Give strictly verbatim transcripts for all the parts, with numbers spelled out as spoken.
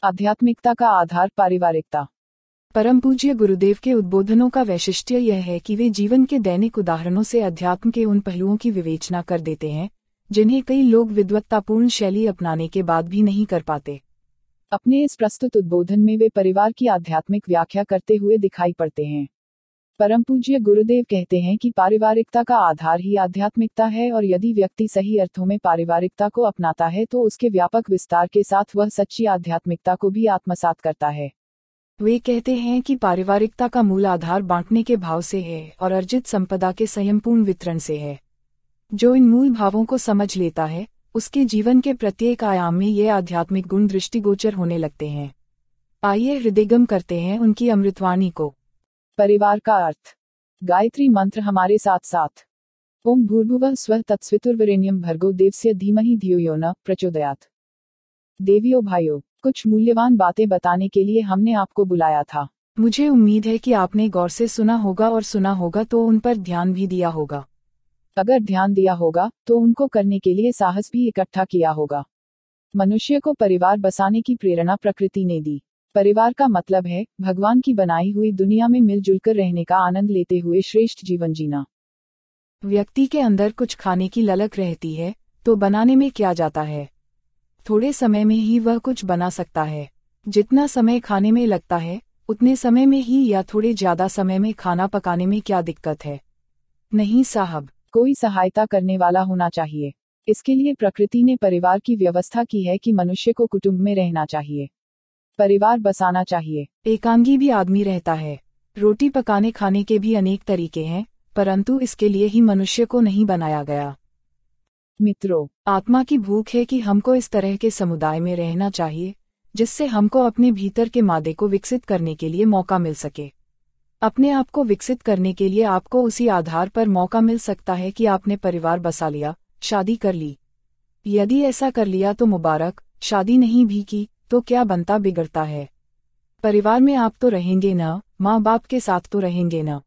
आध्यात्मिकता का आधार पारिवारिकता। परम पूज्य गुरुदेव के उद्बोधनों का वैशिष्ट्य यह है कि वे जीवन के दैनिक उदाहरणों से अध्यात्म के उन पहलुओं की विवेचना कर देते हैं जिन्हें कई लोग विद्वत्तापूर्ण शैली अपनाने के बाद भी नहीं कर पाते। अपने इस प्रस्तुत उद्बोधन में वे परिवार की आध्यात्मिक व्याख्या करते हुए दिखाई पड़ते हैं। परम पूज्य गुरुदेव कहते हैं कि पारिवारिकता का आधार ही आध्यात्मिकता है और यदि व्यक्ति सही अर्थों में पारिवारिकता को अपनाता है तो उसके व्यापक विस्तार के साथ वह सच्ची आध्यात्मिकता को भी आत्मसात करता है। वे कहते हैं कि पारिवारिकता का मूल आधार बांटने के भाव से है और अर्जित संपदा के संयमपूर्ण वितरण से है। जो इन मूल भावों को समझ लेता है उसके जीवन के प्रत्येक आयाम में ये आध्यात्मिक गुण दृष्टिगोचर होने लगते हैं। आइए हृदयगम करते हैं उनकी अमृतवाणी को। परिवार का अर्थ। गायत्री मंत्र हमारे साथ साथ। ओम भूर्भुवः स्वः तत्सवितुर्वरेण्यं भर्गो देवस्य धीमहि धियो यो न प्रचोदयात्। देवियों भाइयों, कुछ मूल्यवान बातें बताने के लिए हमने आपको बुलाया था। मुझे उम्मीद है कि आपने गौर से सुना होगा और सुना होगा तो उन पर ध्यान भी दिया होगा। अगर ध्यान दिया होगा तो उनको करने के लिए साहस भी इकट्ठा किया होगा। मनुष्य को परिवार बसाने की प्रेरणा प्रकृति ने दी। परिवार का मतलब है भगवान की बनाई हुई दुनिया में मिलजुल कर रहने का आनंद लेते हुए श्रेष्ठ जीवन जीना। व्यक्ति के अंदर कुछ खाने की ललक रहती है तो बनाने में क्या जाता है। थोड़े समय में ही वह कुछ बना सकता है। जितना समय खाने में लगता है उतने समय में ही या थोड़े ज्यादा समय में खाना पकाने में क्या दिक्कत है। नहीं साहब, कोई सहायता करने वाला होना चाहिए। इसके लिए प्रकृति ने परिवार की व्यवस्था की है कि मनुष्य को कुटुंब में रहना चाहिए, परिवार बसाना चाहिए। एकांगी भी आदमी रहता है। रोटी पकाने खाने के भी अनेक तरीके हैं, परंतु इसके लिए ही मनुष्य को नहीं बनाया गया। मित्रों, आत्मा की भूख है कि हमको इस तरह के समुदाय में रहना चाहिए जिससे हमको अपने भीतर के मादे को विकसित करने के लिए मौका मिल सके। अपने आप को विकसित करने के लिए आपको उसी आधार पर मौका मिल सकता है कि आपने परिवार बसा लिया, शादी कर ली। यदि ऐसा कर लिया तो मुबारक, शादी नहीं भी की तो क्या बनता बिगड़ता है। परिवार में आप तो रहेंगे न, माँ बाप के साथ तो रहेंगे न,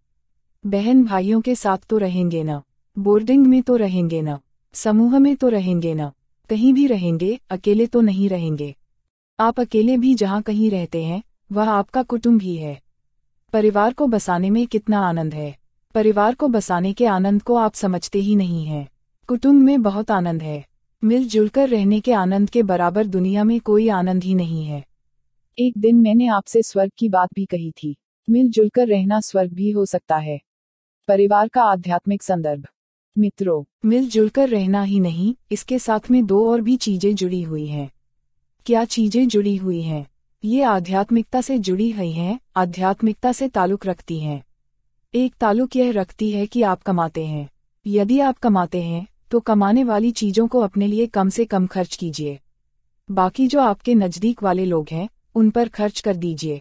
बहन भाइयों के साथ तो रहेंगे न, बोर्डिंग में तो रहेंगे न, समूह में तो रहेंगे न, कहीं भी रहेंगे, अकेले तो नहीं रहेंगे। आप अकेले भी जहाँ कहीं रहते हैं वह आपका कुटुंब ही है। परिवार को बसाने में कितना आनंद है। परिवार को बसाने के आनंद को आप समझते ही नहीं हैं। कुटुंब में बहुत आनंद है। मिलजुल कर रहने के आनंद के बराबर दुनिया में कोई आनंद ही नहीं है। एक दिन मैंने आपसे स्वर्ग की बात भी कही थी। मिलजुल कर रहना स्वर्ग भी हो सकता है। परिवार का आध्यात्मिक संदर्भ। मित्रों, मिलजुल कर रहना ही नहीं, इसके साथ में दो और भी चीजें जुड़ी हुई हैं। क्या चीजें जुड़ी हुई हैं? ये आध्यात्मिकता से जुड़ी हुई हैं, आध्यात्मिकता से ताल्लुक रखती हैं। एक ताल्लुक यह रखती है कि आप कमाते हैं। यदि आप कमाते हैं तो कमाने वाली चीजों को अपने लिए कम से कम खर्च कीजिए। बाकी जो आपके नजदीक वाले लोग हैं उन पर खर्च कर दीजिए।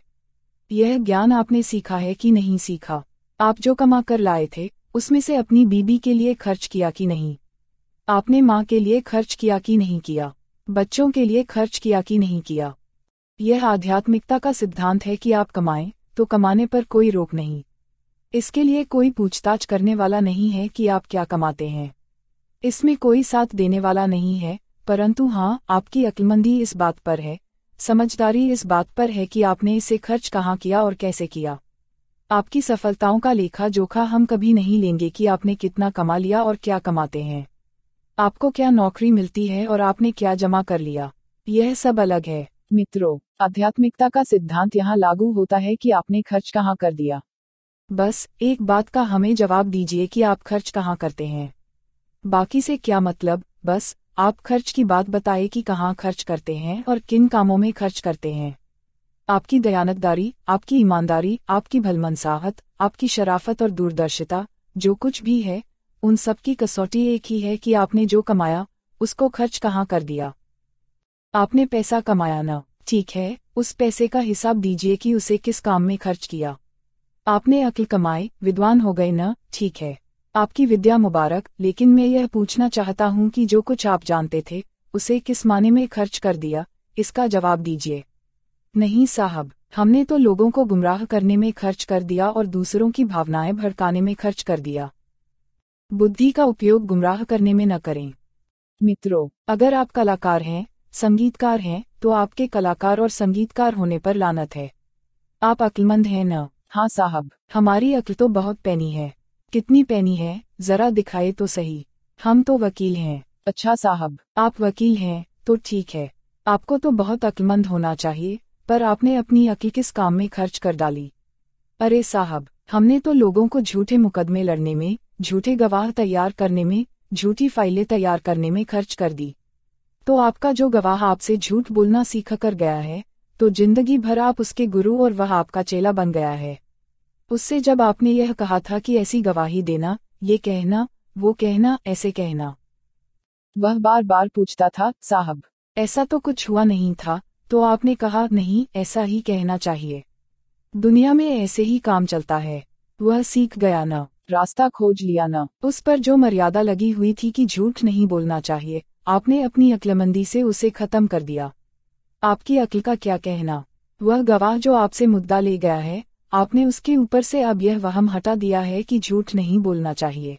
यह ज्ञान आपने सीखा है कि नहीं सीखा? आप जो कमा कर लाए थे उसमें से अपनी बीबी के लिए खर्च किया कि नहीं? आपने माँ के लिए खर्च किया कि नहीं किया? बच्चों के लिए खर्च किया कि नहीं किया? यह आध्यात्मिकता का सिद्धांत है कि आप कमाएं तो कमाने पर कोई रोक नहीं। इसके लिए कोई पूछताछ करने वाला नहीं है कि आप क्या कमाते हैं। इसमें कोई साथ देने वाला नहीं है, परंतु हाँ, आपकी अक्लमंदी इस बात पर है, समझदारी इस बात पर है कि आपने इसे खर्च कहाँ किया और कैसे किया। आपकी सफलताओं का लेखा जोखा हम कभी नहीं लेंगे कि आपने कितना कमा लिया और क्या कमाते हैं, आपको क्या नौकरी मिलती है और आपने क्या जमा कर लिया। यह सब अलग है। मित्रों, आध्यात्मिकता का सिद्धांत यहाँ लागू होता है कि आपने खर्च कहाँ कर दिया। बस एक बात का हमें जवाब दीजिए कि आप खर्च कहाँ करते हैं। बाकी से क्या मतलब, बस आप खर्च की बात बताइए कि कहाँ खर्च करते हैं और किन कामों में खर्च करते हैं। आपकी दयानतदारी, आपकी ईमानदारी, आपकी भलमनसाहत, आपकी शराफत और दूरदर्शिता, जो कुछ भी है, उन सब की कसौटी एक ही है कि आपने जो कमाया उसको खर्च कहाँ कर दिया। आपने पैसा कमाया ना, ठीक है, उस पैसे का हिसाब दीजिए कि उसे किस काम में खर्च किया। आपने अक्ल कमाई, विद्वान हो गए ना, ठीक है, आपकी विद्या मुबारक, लेकिन मैं यह पूछना चाहता हूँ कि जो कुछ आप जानते थे उसे किस माने में खर्च कर दिया, इसका जवाब दीजिए। नहीं साहब, हमने तो लोगों को गुमराह करने में खर्च कर दिया और दूसरों की भावनाएं भड़काने में खर्च कर दिया। बुद्धि का उपयोग गुमराह करने में न करें। मित्रों, अगर आप कलाकार हैं संगीतकार हैं तो आपके कलाकार और संगीतकार होने पर लानत है। आप अक्लमंद हैं न? हाँ साहब। हमारी अक्ल तो बहुत पैनी है। कितनी पैनी है, जरा दिखाए तो सही। हम तो वकील हैं। अच्छा साहब। आप वकील हैं तो ठीक है, आपको तो बहुत अक्लमंद होना चाहिए, पर आपने अपनी अक्ल किस काम में खर्च कर डाली? अरे साहब, हमने तो लोगों को झूठे मुकदमे लड़ने में, झूठे गवाह तैयार करने में, झूठी फाइलें तैयार करने में खर्च कर दी। तो आपका जो गवाह आपसे झूठ बोलना सीख कर गया है, तो जिंदगी भर आप उसके गुरु और वह आपका चेला बन गया है। उससे जब आपने यह कहा था कि ऐसी गवाही देना, ये कहना, वो कहना, ऐसे कहना, वह बार बार पूछता था, साहब ऐसा तो कुछ हुआ नहीं था, तो आपने कहा नहीं, ऐसा ही कहना चाहिए। दुनिया में ऐसे ही काम चलता है। वह सीख गया न, रास्ता खोज लिया न। उस पर जो मर्यादा लगी हुई थी कि झूठ नहीं बोलना चाहिए, आपने अपनी अक्लमंदी से उसे खत्म कर दिया। आपकी अक्ल का क्या कहना? वह गवाह जो आपसे मुद्दा ले गया है, आपने उसके ऊपर से अब यह वहम हटा दिया है कि झूठ नहीं बोलना चाहिए।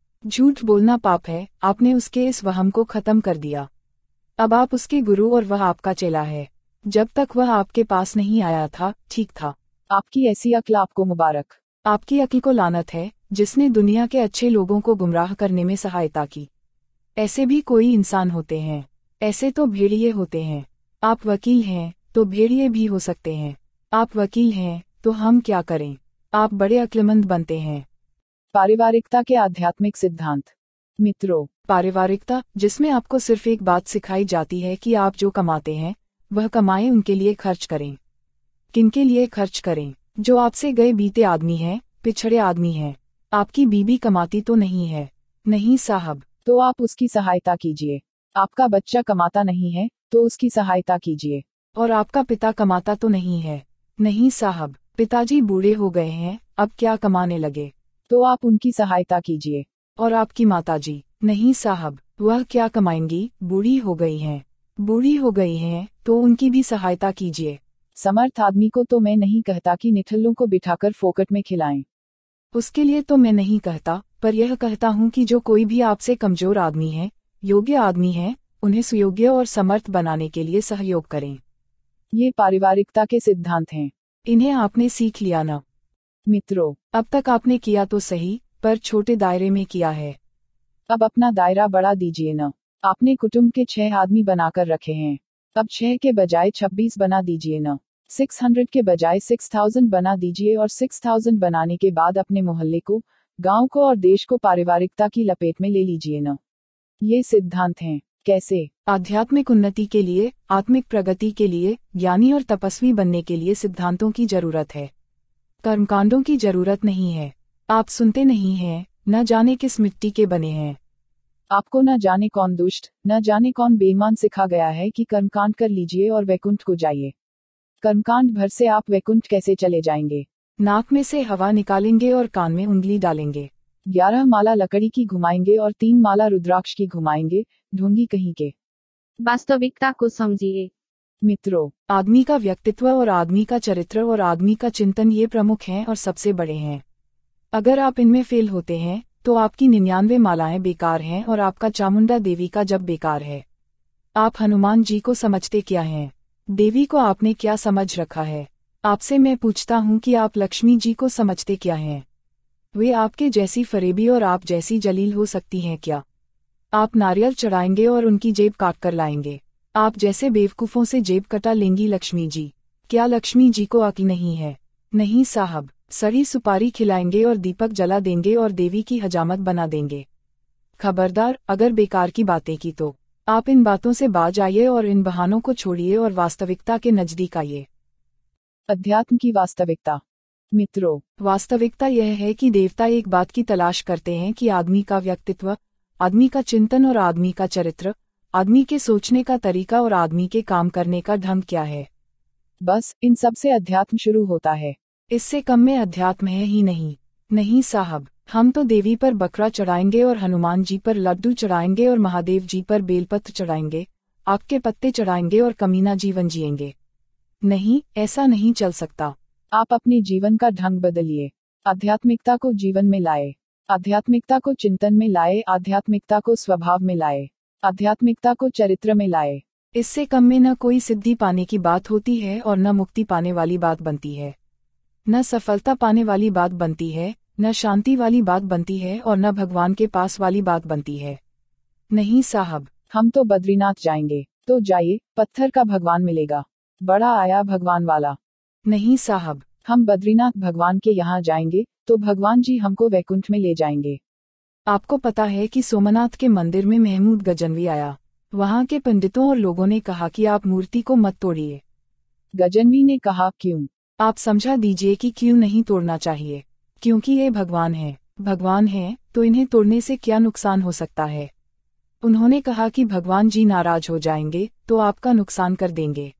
झूठ बोलना पाप है, आपने उसके इस वहम को खत्म कर दिया। अब आप उसके गुरु और वह आपका चेला है। जब तक वह आपके पास नहीं आया था, ठीक था। आपकी ऐसी अक्ल आपको मुबारक। आपकी अक्ल को लानत है, जिसने दुनिया के अच्छे लोगों को गुमराह करने में सहायता की। ऐसे भी कोई इंसान होते हैं, ऐसे तो भेड़िए होते हैं। आप वकील हैं, तो भेड़िए भी हो सकते हैं। आप वकील हैं, तो हम क्या करें? आप बड़े अक्लमंद बनते हैं। पारिवारिकता के आध्यात्मिक सिद्धांत। मित्रों, पारिवारिकता, जिसमें आपको सिर्फ एक बात सिखाई जाती है कि आप जो कमाते हैं, वह कमाएं, उनके लिए खर्च करें। किनके लिए खर्च करें? जो आपसे गए बीते आदमी हैं, पिछड़े आदमी हैं। आपकी बीबी कमाती तो नहीं है? नहीं साहब। तो आप उसकी सहायता कीजिए। आपका बच्चा कमाता नहीं है, तो उसकी सहायता कीजिए। और आपका पिता कमाता तो नहीं है? नहीं साहब, पिताजी बूढ़े हो गए हैं, अब क्या कमाने लगे, तो आप उनकी सहायता कीजिए। और आपकी माताजी? नहीं साहब, वह क्या कमाएंगी, बूढ़ी हो गई हैं। बूढ़ी हो गई हैं, तो उनकी भी सहायता कीजिए। समर्थ आदमी को तो मैं नहीं कहता कि निठल्लों को बिठाकर फोकट में खिलाएं। उसके लिए तो मैं नहीं कहता, पर यह कहता हूँ कि जो कोई भी आपसे कमजोर आदमी है, योग्य आदमी है, उन्हें सुयोग्य और समर्थ बनाने के लिए सहयोग करें। ये पारिवारिकता के सिद्धांत हैं। इन्हें आपने सीख लिया न? मित्रों, अब तक आपने किया तो सही, पर छोटे दायरे में किया है। अब अपना दायरा बढ़ा दीजिए न। आपने कुटुंब के छह आदमी बनाकर रखे हैं, अब छह के बजाय छब्बीस बना दीजिए न। सिक्स हंड्रेड के बजाय सिक्स थाउजेंड बना दीजिए, और सिक्स थाउजेंड बनाने के बाद अपने मोहल्ले को, गांव को और देश को पारिवारिकता की लपेट में ले लीजिए न। ये सिद्धांत हैं। कैसे? आध्यात्मिक उन्नति के लिए, आत्मिक प्रगति के लिए, ज्ञानी और तपस्वी बनने के लिए सिद्धांतों की जरूरत है, कर्मकांडों की जरूरत नहीं है। आप सुनते नहीं हैं, न जाने किस मिट्टी के बने हैं। आपको न जाने कौन दुष्ट, न जाने कौन बेईमान सिखा गया है कि कर्मकांड कर लीजिए और वैकुंठ को जाइए। कर्मकांड भर से आप वैकुंठ कैसे चले जाएंगे? नाक में से हवा निकालेंगे और कान में उंगली डालेंगे। ग्यारह माला लकड़ी की घुमाएंगे और तीन माला रुद्राक्ष की घुमाएंगे, ढोंगी कहीं के। वास्तविकता को समझिए। मित्रों, आदमी का व्यक्तित्व और आदमी का चरित्र और आदमी का चिंतन ये प्रमुख हैं और सबसे बड़े हैं। अगर आप इनमें फेल होते हैं, तो आपकी निन्यानवे मालाएं बेकार हैं और आपका चामुंडा देवी का जब बेकार है। आप हनुमान जी को समझते क्या हैं? देवी को आपने क्या समझ रखा है? आपसे मैं पूछता हूँ कि आप लक्ष्मी जी को समझते क्या हैं? वे आपके जैसी फरेबी और आप जैसी जलील हो सकती हैं क्या? आप नारियल चढ़ाएंगे और उनकी जेब काट कर लाएंगे। आप जैसे बेवकूफों से जेब कटा लेंगी लक्ष्मी जी। क्या लक्ष्मी जी को अक्ल नहीं है? नहीं साहब, सड़ी सुपारी खिलाएंगे और दीपक जला देंगे और देवी की हजामत बना देंगे। खबरदार, अगर बेकार की बातें की तो आप इन बातों से बाज आइए और इन बहानों को छोड़िए और वास्तविकता के नजदीक आइए। अध्यात्म की वास्तविकता। मित्रों, वास्तविकता यह है कि देवता एक बात की तलाश करते हैं कि आदमी का व्यक्तित्व, आदमी का चिंतन और आदमी का चरित्र, आदमी के सोचने का तरीका और आदमी के काम करने का ढंग क्या है। बस इन सब से अध्यात्म शुरू होता है। इससे कम में अध्यात्म है ही नहीं। नहीं साहब, हम तो देवी पर बकरा चढ़ाएंगे और हनुमान जी पर लड्डू चढ़ाएंगे और महादेव जी पर बेलपत्र चढ़ाएंगे, आपके पत्ते चढ़ाएंगे और कमीना जीवन जिएंगे। नहीं, ऐसा नहीं चल सकता। आप अपने जीवन का ढंग बदलिए। आध्यात्मिकता को जीवन में लाए, आध्यात्मिकता को चिंतन में लाए, आध्यात्मिकता को स्वभाव में लाए, आध्यात्मिकता को चरित्र में लाए। इससे कम में न कोई सिद्धि पाने की बात होती है और न मुक्ति पाने वाली बात बनती है, न सफलता पाने वाली बात बनती है, न शांति वाली बात बनती है और न भगवान के पास वाली बात बनती है। नहीं साहब, हम तो बद्रीनाथ जाएंगे। तो जाइए, पत्थर का भगवान मिलेगा, बड़ा आया भगवान वाला। नहीं साहब, हम बद्रीनाथ भगवान के यहाँ जाएंगे तो भगवान जी हमको वैकुंठ में ले जाएंगे। आपको पता है कि सोमनाथ के मंदिर में महमूद गजनवी आया। वहाँ के पंडितों और लोगों ने कहा कि आप मूर्ति को मत तोड़िए। गजनवी ने कहा क्यों? आप समझा दीजिए कि क्यों नहीं तोड़ना चाहिए। क्योंकि ये भगवान है, भगवान है तो इन्हें तोड़ने से क्या नुकसान हो सकता है। उन्होंने कहा कि भगवान जी नाराज हो जाएंगे तो आपका नुकसान कर देंगे।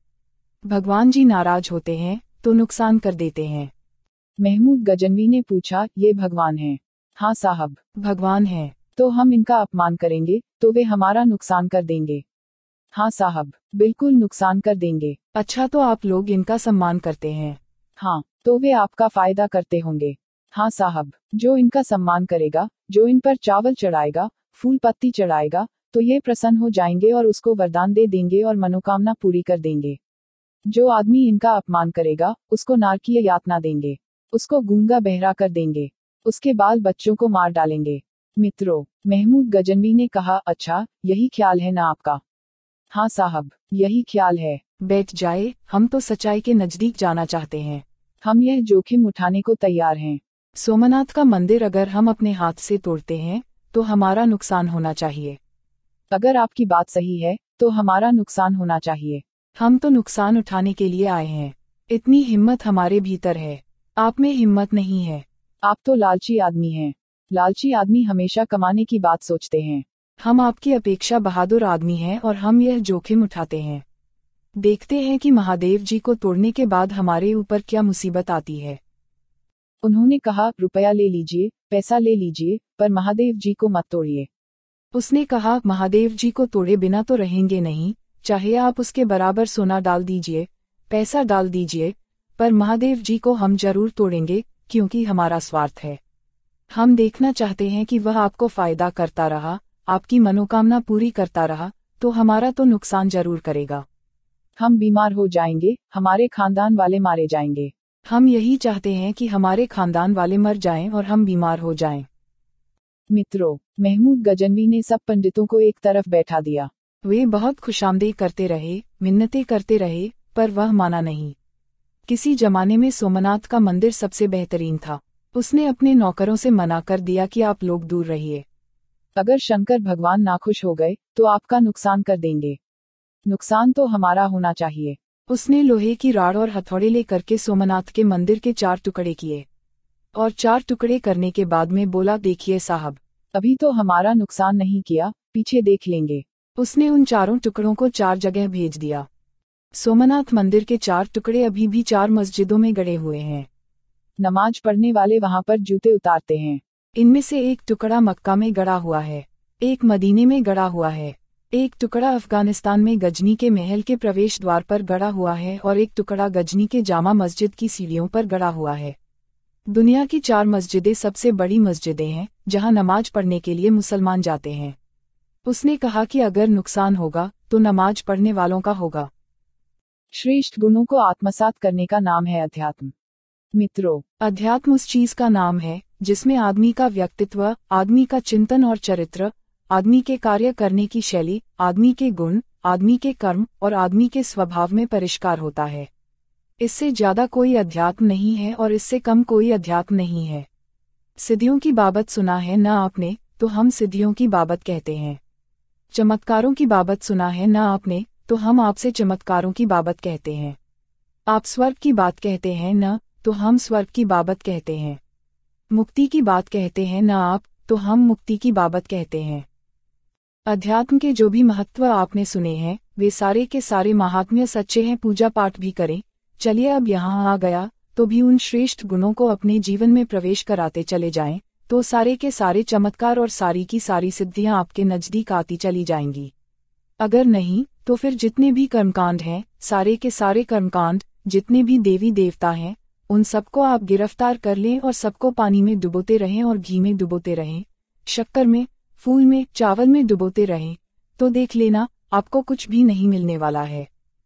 भगवान जी नाराज होते हैं तो नुकसान कर देते हैं। महमूद गजनवी ने पूछा, ये भगवान है? हाँ साहब, भगवान है। तो हम इनका अपमान करेंगे तो वे हमारा नुकसान कर देंगे। हाँ साहब, बिल्कुल नुकसान कर देंगे। अच्छा, तो आप लोग इनका सम्मान करते हैं? हाँ, तो वे आपका फायदा करते होंगे। हाँ साहब, जो इनका सम्मान करेगा, जो इन पर चावल चढ़ाएगा, फूल पत्ती चढ़ाएगा, तो ये प्रसन्न हो जाएंगे और उसको वरदान दे देंगे और मनोकामना पूरी कर देंगे। जो आदमी इनका अपमान करेगा, उसको नारकीय यातना देंगे, उसको गूंगा बहरा कर देंगे, उसके बाल बच्चों को मार डालेंगे। मित्रों, महमूद गजनवी ने कहा, अच्छा, यही ख्याल है ना आपका? हाँ साहब, यही ख्याल है। बैठ जाए, हम तो सच्चाई के नजदीक जाना चाहते हैं। हम यह जोखिम उठाने को तैयार हैं। सोमनाथ का मंदिर अगर हम अपने हाथ से तोड़ते हैं तो हमारा नुकसान होना चाहिए। अगर आपकी बात सही है तो हमारा नुकसान होना चाहिए। हम तो नुकसान उठाने के लिए आए हैं। इतनी हिम्मत हमारे भीतर है, आप में हिम्मत नहीं है। आप तो लालची आदमी हैं। लालची आदमी हमेशा कमाने की बात सोचते हैं। हम आपकी अपेक्षा बहादुर आदमी हैं और हम यह जोखिम उठाते हैं। देखते हैं कि महादेव जी को तोड़ने के बाद हमारे ऊपर क्या मुसीबत आती है। उन्होंने कहा, रुपया ले लीजिए, पैसा ले लीजिए, पर महादेव जी को मत तोड़िए। उसने कहा, महादेव जी को तोड़े बिना तो रहेंगे नहीं, चाहे आप उसके बराबर सोना डाल दीजिए, पैसा डाल दीजिए, पर महादेव जी को हम जरूर तोड़ेंगे, क्योंकि हमारा स्वार्थ है। हम देखना चाहते हैं कि वह आपको फायदा करता रहा, आपकी मनोकामना पूरी करता रहा, तो हमारा तो नुकसान जरूर करेगा। हम बीमार हो जाएंगे, हमारे खानदान वाले मारे जाएंगे। हम यही चाहते हैं कि हमारे खानदान वाले मर जाएं और हम बीमार हो जाएं। मित्रों, महमूद गजनवी ने सब पंडितों को एक तरफ बैठा दिया। वे बहुत खुशामदीद करते रहे, मिन्नतें करते रहे, पर वह माना नहीं। किसी जमाने में सोमनाथ का मंदिर सबसे बेहतरीन था। उसने अपने नौकरों से मना कर दिया कि आप लोग दूर रहिए। अगर शंकर भगवान नाखुश हो गए तो आपका नुकसान कर देंगे। नुकसान तो हमारा होना चाहिए। उसने लोहे की राड़ और हथौड़े लेकर के सोमनाथ के मंदिर के चार टुकड़े किए और चार टुकड़े करने के बाद में बोला, देखिए साहब, अभी तो हमारा नुकसान नहीं किया, पीछे देख लेंगे। उसने उन चारों टुकड़ों को चार जगह भेज दिया। सोमनाथ मंदिर के चार टुकड़े अभी भी चार मस्जिदों में गड़े हुए हैं। नमाज पढ़ने वाले वहां पर जूते उतारते हैं। इनमें से एक टुकड़ा मक्का में गड़ा हुआ है, एक मदीने में गड़ा हुआ है, एक टुकड़ा अफगानिस्तान में गजनी के महल के प्रवेश द्वार पर गड़ा हुआ है और एक टुकड़ा गजनी के जामा मस्जिद की सीढ़ियों पर गड़ा हुआ है। दुनिया की चार मस्जिदें सबसे बड़ी मस्जिदें हैं जहां नमाज पढ़ने के लिए मुसलमान जाते हैं। उसने कहा कि अगर नुकसान होगा तो नमाज पढ़ने वालों का होगा। श्रेष्ठ गुणों को आत्मसात करने का नाम है अध्यात्म। मित्रों, अध्यात्म उस चीज का नाम है जिसमें आदमी का व्यक्तित्व, आदमी का चिंतन और चरित्र, आदमी के कार्य करने की शैली, आदमी के गुण, आदमी के कर्म और आदमी के स्वभाव में परिष्कार होता है। इससे ज्यादा कोई अध्यात्म नहीं है और इससे कम कोई अध्यात्म नहीं है। सिद्धियों की बाबत सुना है न आपने, तो हम सिद्धियों की बाबत कहते हैं। चमत्कारों की बाबत सुना है न आपने, तो हम आपसे चमत्कारों की बाबत कहते हैं। आप स्वर्ग की बात कहते हैं न, तो हम स्वर्ग की बाबत कहते हैं। मुक्ति की बात कहते हैं न आप, तो हम मुक्ति की बाबत कहते हैं। अध्यात्म के जो भी महत्व आपने सुने हैं वे सारे के सारे महात्म्य सच्चे हैं। पूजा पाठ भी करें, चलिए अब यहाँ आ गया तो भी उन श्रेष्ठ गुणों को अपने जीवन में प्रवेश कराते चले जाएं, तो सारे के सारे चमत्कार और सारी की सारी सिद्धियां आपके नजदीक आती चली जाएंगी। अगर नहीं तो फिर जितने भी कर्मकांड हैं, सारे के सारे कर्मकांड, जितने भी देवी देवता हैं, उन सबको आप गिरफ्तार कर लें और सबको पानी में डुबोते रहें और घी में डुबोते रहें, शक्कर में, फूल में, चावल में डुबोते रहें, तो देख लेना आपको कुछ भी नहीं मिलने वाला है।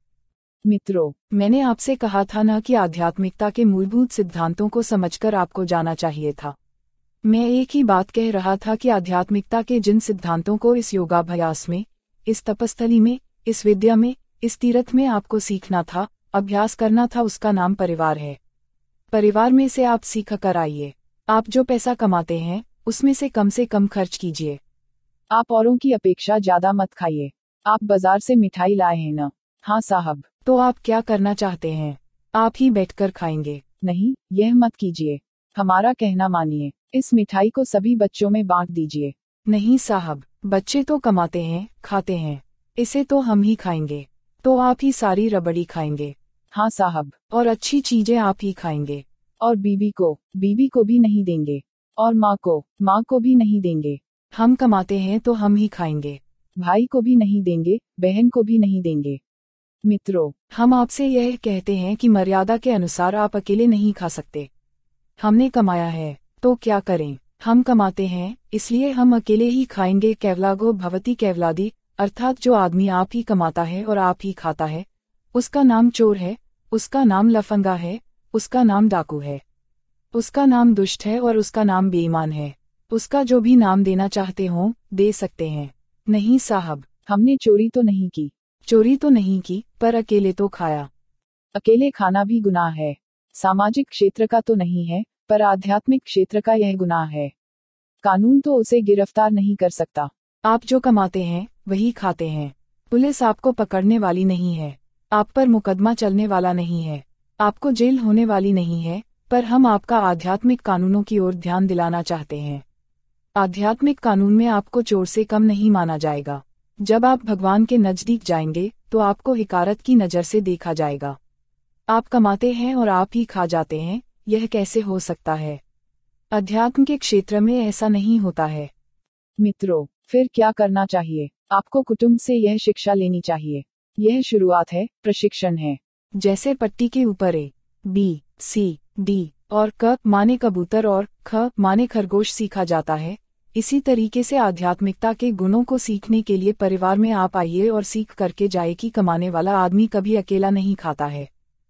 मित्रों, मैंने आपसे कहा था ना कि आध्यात्मिकता के मूलभूत सिद्धांतों को समझकर आपको जाना चाहिए था। मैं एक ही बात कह रहा था कि आध्यात्मिकता के जिन सिद्धांतों को इस योगाभ्यास में, इस तपस्थली में, इस विद्या में, इस तीर्थ में आपको सीखना था, अभ्यास करना था, उसका नाम परिवार है। परिवार में से आप सीख कर आइए। आप जो पैसा कमाते हैं उसमें से कम से कम खर्च कीजिए। आप औरों की अपेक्षा ज्यादा मत खाइए। आप बाजार से मिठाई लाए हैं ना? हाँ साहब। तो आप क्या करना चाहते हैं? आप ही बैठकर खाएंगे? नहीं, यह मत कीजिए। हमारा कहना मानिए। इस मिठाई को सभी बच्चों में बांट दीजिए। नहीं साहब, बच्चे तो कमाते हैं, खाते हैं। इसे तो हम ही खाएंगे। तो आप ही सारी रबड़ी खाएंगे? हाँ साहब। और अच्छी चीजें आप ही खाएंगे? और बीबी को, बीबी को भी नहीं देंगे। और माँ को, माँ को भी नहीं देंगे। हम कमाते हैं तो हम ही खाएंगे। भाई को भी नहीं देंगे, बहन को भी नहीं देंगे। मित्रों, हम आपसे यह कहते हैं कि मर्यादा के अनुसार आप अकेले नहीं खा सकते। हमने कमाया है तो क्या करें? हम कमाते हैं इसलिए हम अकेले ही खाएंगे। कैवलागो भवती कैवलादी, अर्थात जो आदमी आप ही कमाता है और आप ही खाता है, उसका नाम चोर है, उसका नाम लफंगा है, उसका नाम डाकू है, उसका नाम दुष्ट है और उसका नाम बेईमान है। उसका जो भी नाम देना चाहते हो दे सकते हैं। नहीं साहब, हमने चोरी तो नहीं की। चोरी तो नहीं की, पर अकेले तो खाया। अकेले खाना भी गुनाह है। सामाजिक क्षेत्र का तो नहीं है, पर आध्यात्मिक क्षेत्र का यह गुनाह है। कानून तो उसे गिरफ्तार नहीं कर सकता। आप जो कमाते हैं वही खाते हैं। पुलिस आपको पकड़ने वाली नहीं है, आप पर मुकदमा चलने वाला नहीं है, आपको जेल होने वाली नहीं है, पर हम आपका आध्यात्मिक कानूनों की ओर ध्यान दिलाना चाहते हैं। आध्यात्मिक कानून में आपको चोर से कम नहीं माना जाएगा। जब आप भगवान के नजदीक जाएंगे तो आपको हिकारत की नज़र से देखा जाएगा। आप कमाते हैं और आप ही खा जाते हैं, यह कैसे हो सकता है? अध्यात्म के क्षेत्र में ऐसा नहीं होता है। मित्रों, फिर क्या करना चाहिए? आपको कुटुंब से यह शिक्षा लेनी चाहिए। यह शुरुआत है, प्रशिक्षण है। जैसे पट्टी के ऊपर ए, बी, सी, डी और क माने कबूतर और ख माने खरगोश सीखा जाता है, इसी तरीके से आध्यात्मिकता के गुणों को सीखने के लिए परिवार में आप आइए और सीख करके जाए कि कमाने वाला आदमी कभी अकेला नहीं खाता है।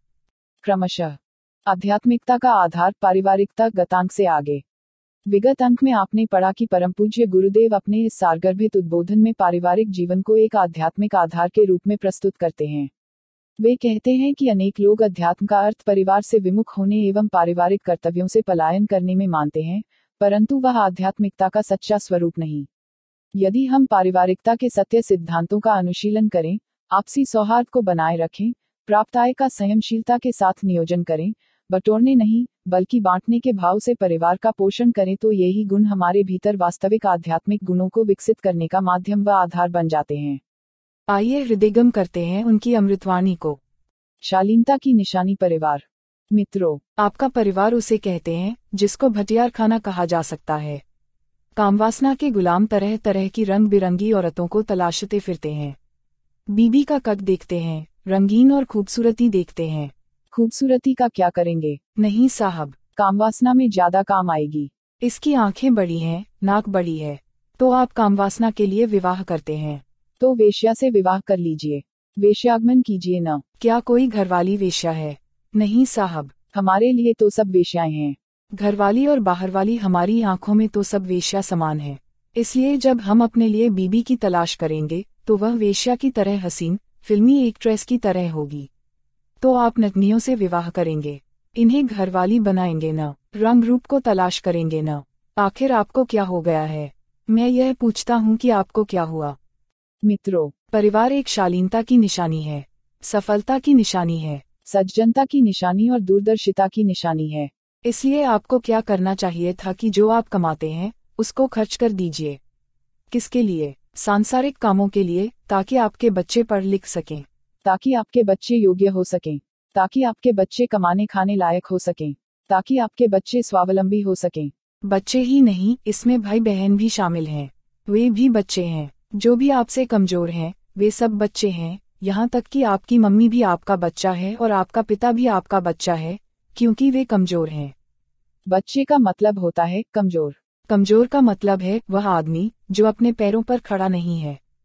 क्रमशः आध्यात्मिकता का आधार पारिवारिकता गतांक से आगे। विगत अंक में आपने पढ़ा कि परम पूज्य गुरुदेव अपने इस सारगर्भित उद्बोधन में पारिवारिक जीवन को एक आध्यात्मिक आधार के रूप में प्रस्तुत करते हैं। वे कहते हैं कि अनेक लोग अध्यात्म का अर्थ परिवार से विमुख होने एवं पारिवारिक कर्तव्यों से पलायन करने में मानते हैं, परंतु वह आध्यात्मिकता का सच्चा स्वरूप नहीं। यदि हम पारिवारिकता के सत्य सिद्धांतों का अनुशीलन करें, आपसी सौहार्द को बनाए रखें, प्राप्त आय का संयमशीलता के साथ नियोजन करें, बटोरने नहीं बल्कि बांटने के भाव से परिवार का पोषण करें, तो यही गुण हमारे भीतर वास्तविक आध्यात्मिक गुणों को विकसित करने का माध्यम व आधार बन जाते हैं। आइए हृदयगम करते हैं उनकी अमृतवाणी को। शालीनता की निशानी परिवार। मित्रों, आपका परिवार उसे कहते हैं जिसको भटियार खाना कहा जा सकता है। कामवासना के गुलाम तरह तरह की रंग बिरंगी औरतों को तलाशते फिरते हैं। बीबी का कद देखते हैं, रंगीन और खूबसूरती देखते हैं। खूबसूरती का क्या करेंगे? नहीं साहब, कामवासना में ज्यादा काम आएगी। इसकी आंखें बड़ी हैं, नाक बड़ी है, तो आप कामवासना के लिए विवाह करते हैं। तो वेश्या से विवाह कर लीजिए, वेश्यागमन कीजिए न। क्या कोई घरवाली वेश्या है? नहीं साहब, हमारे लिए तो सब वेश्याएं हैं। घरवाली और बाहरवाली हमारी आंखों में तो सब वेश्या समान है। इसलिए जब हम अपने लिए बीबी की तलाश करेंगे तो वह वेश्या की तरह हसीन, फिल्मी एक्ट्रेस की तरह होगी। तो आप नटनियों से विवाह करेंगे, इन्हें घरवाली बनाएंगे न, रंग रूप को तलाश करेंगे न। आखिर आपको क्या हो गया है? मैं यह पूछता हूँ कि आपको क्या हुआ? मित्रों, परिवार एक शालीनता की निशानी है, सफलता की निशानी है, सज्जनता की निशानी और दूरदर्शिता की निशानी है। इसलिए आपको क्या करना चाहिए था कि जो आप कमाते हैं उसको खर्च कर दीजिए। किसके लिए? सांसारिक कामों के लिए, ताकि आपके बच्चे पढ़ लिख सकें, ताकि आपके बच्चे योग्य हो सकें, ताकि आपके बच्चे कमाने खाने लायक हो सकें, ताकि आपके बच्चे स्वावलंबी हो सकें। बच्चे ही नहीं, इसमें भाई बहन भी शामिल हैं, वे भी बच्चे हैं। जो भी आपसे कमजोर हैं वे सब बच्चे हैं, यहाँ तक कि आपकी मम्मी भी आपका बच्चा है और आपका पिता भी आपका बच्चा है, क्योंकि वे कमजोर हैं। बच्चे का मतलब होता है कमजोर। कमजोर का मतलब है वह आदमी जो अपने पैरों पर खड़ा नहीं है।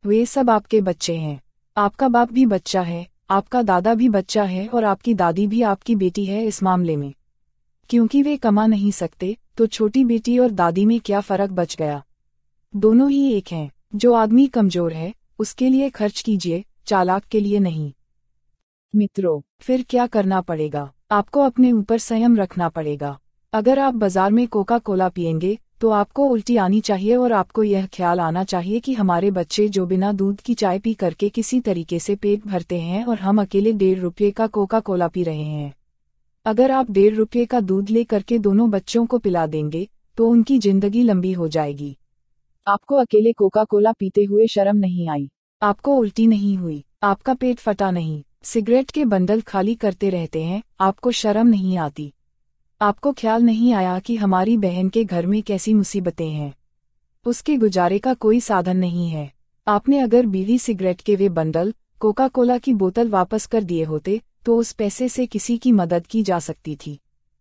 वे सब आपके बच्चे हैं। आपका बाप भी बच्चा है, आपका दादा भी बच्चा है और आपकी दादी भी आपकी बेटी है इस मामले में। क्योंकि वे कमा नहीं सकते, तो छोटी बेटी और दादी में क्या फर्क बच गया? दोनों ही एक हैं। जो आदमी कमजोर है, उसके लिए खर्च कीजिए, चालाक के लिए नहीं। मित्रों, फिर क्या करना पड़ेगा? आपको अपने ऊपर संयम रखना पड़ेगा। अगर आप बाजार में कोका कोला पिएंगे, तो आपको उल्टी आनी चाहिए और आपको यह ख्याल आना चाहिए कि हमारे बच्चे जो बिना दूध की चाय पी करके किसी तरीके से पेट भरते हैं और हम अकेले डेढ़ रुपये का कोका कोला पी रहे हैं। अगर आप डेढ़ रुपये का दूध ले करके दोनों बच्चों को पिला देंगे, तो उनकी जिंदगी लंबी हो जाएगी। आपको अकेले कोका कोला पीते हुए शर्म नहीं आई? आपको उल्टी नहीं हुई? आपका पेट फटा नहीं? सिगरेट के बंडल खाली करते रहते हैं, आपको शर्म नहीं आती? आपको ख्याल नहीं आया कि हमारी बहन के घर में कैसी मुसीबतें हैं? उसके गुजारे का कोई साधन नहीं है। आपने अगर बीड़ी सिगरेट के वे बंडल, कोका कोला की बोतल वापस कर दिए होते, तो उस पैसे से किसी की मदद की जा सकती थी।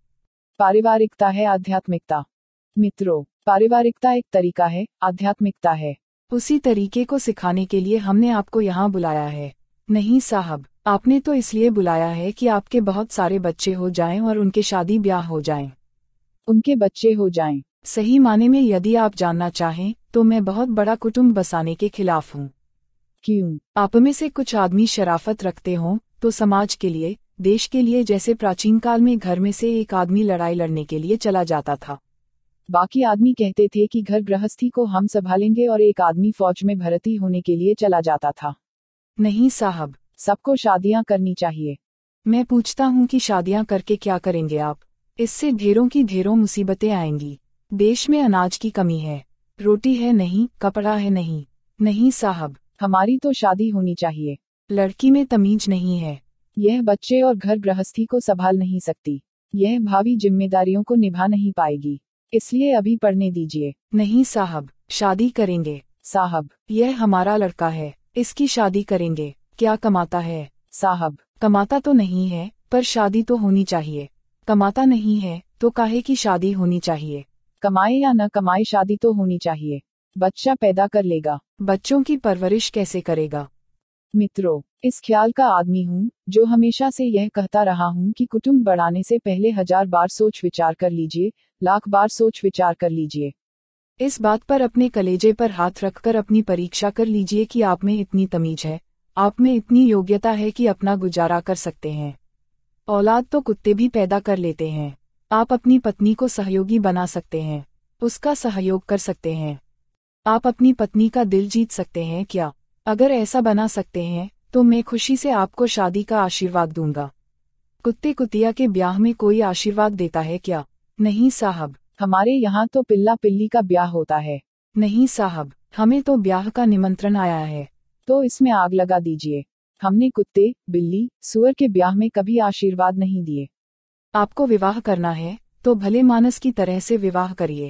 पारिवारिकता है आध्यात्मिकता। मित्रों, पारिवारिकता एक तरीका है, आध्यात्मिकता है उसी तरीके को सिखाने के लिए हमने आपको यहाँ बुलाया है। नहीं साहब, आपने तो इसलिए बुलाया है कि आपके बहुत सारे बच्चे हो जाएं और उनके शादी ब्याह हो जाएं। उनके बच्चे हो जाएं। सही माने में यदि आप जानना चाहें, तो मैं बहुत बड़ा कुटुंब बसाने के खिलाफ हूँ। क्यों? आप में से कुछ आदमी शराफत रखते हों, तो समाज के लिए, देश के लिए, जैसे प्राचीन काल में घर में से एक आदमी लड़ाई लड़ने के लिए चला जाता था। बाकी आदमी कहते थे कि घर गृहस्थी को हम संभालेंगे और एक आदमी फौज में भर्ती होने के लिए चला जाता था। नहीं साहब, सबको शादियां करनी चाहिए। मैं पूछता हूँ कि शादियां करके क्या करेंगे आप? इससे ढेरों की ढेरों मुसीबतें आएंगी। देश में अनाज की कमी है, रोटी है नहीं, कपड़ा है नहीं। नहीं साहब, हमारी तो शादी होनी चाहिए। लड़की में तमीज नहीं है। यह बच्चे और घर गृहस्थी को संभाल नहीं सकती। यह भावी जिम्मेदारियों को निभा नहीं पाएगी। इसलिए अभी पढ़ने दीजिए। नहीं साहब, शादी करेंगे। साहब, यह हमारा लड़का है, इसकी शादी करेंगे। क्या कमाता है? साहब, कमाता तो नहीं है, पर शादी तो होनी चाहिए। कमाता नहीं है, तो काहे की शादी होनी चाहिए? कमाए या न कमाए, शादी तो होनी चाहिए। बच्चा पैदा कर लेगा। बच्चों की परवरिश कैसे करेगा? मित्रों, इस ख्याल का आदमी हूँ, जो हमेशा से यह कहता रहा हूँ कि कुटुंब बढ़ाने से पहले हजार बार सोच विचार कर लीजिए, लाख बार सोच विचार कर लीजिए। इस बात पर अपने कलेजे पर हाथ रखकर अपनी परीक्षा कर लीजिए कि आप में इतनी तमीज है, आप में इतनी योग्यता है कि अपना गुजारा कर सकते हैं। औलाद तो कुत्ते भी पैदा कर लेते हैं। आप अपनी पत्नी को सहयोगी बना सकते हैं, उसका सहयोग कर सकते हैं। आप अपनी पत्नी का दिल जीत सकते हैं क्या? अगर ऐसा बना सकते हैं, तो मैं खुशी से आपको शादी का आशीर्वाद दूंगा। कुत्ते कुतिया के ब्याह में कोई आशीर्वाद देता है क्या? नहीं साहब, हमारे यहाँ तो पिल्ला पिल्ली का ब्याह होता है। नहीं साहब, हमें तो ब्याह का निमंत्रण आया है। तो इसमें आग लगा दीजिए। हमने कुत्ते, बिल्ली, सुअर के ब्याह में कभी आशीर्वाद नहीं दिए। आपको विवाह करना है, तो भले मानस की तरह से विवाह करिए।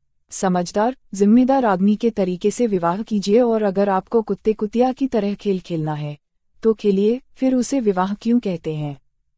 समझदार, जिम्मेदार आदमी के तरीके से विवाह कीजिए। और अगर आपको कुत्ते कुतिया की तरह खेल खेलना है, तो खेलिए, फिर उसे विवाह क्यों कहते हैं?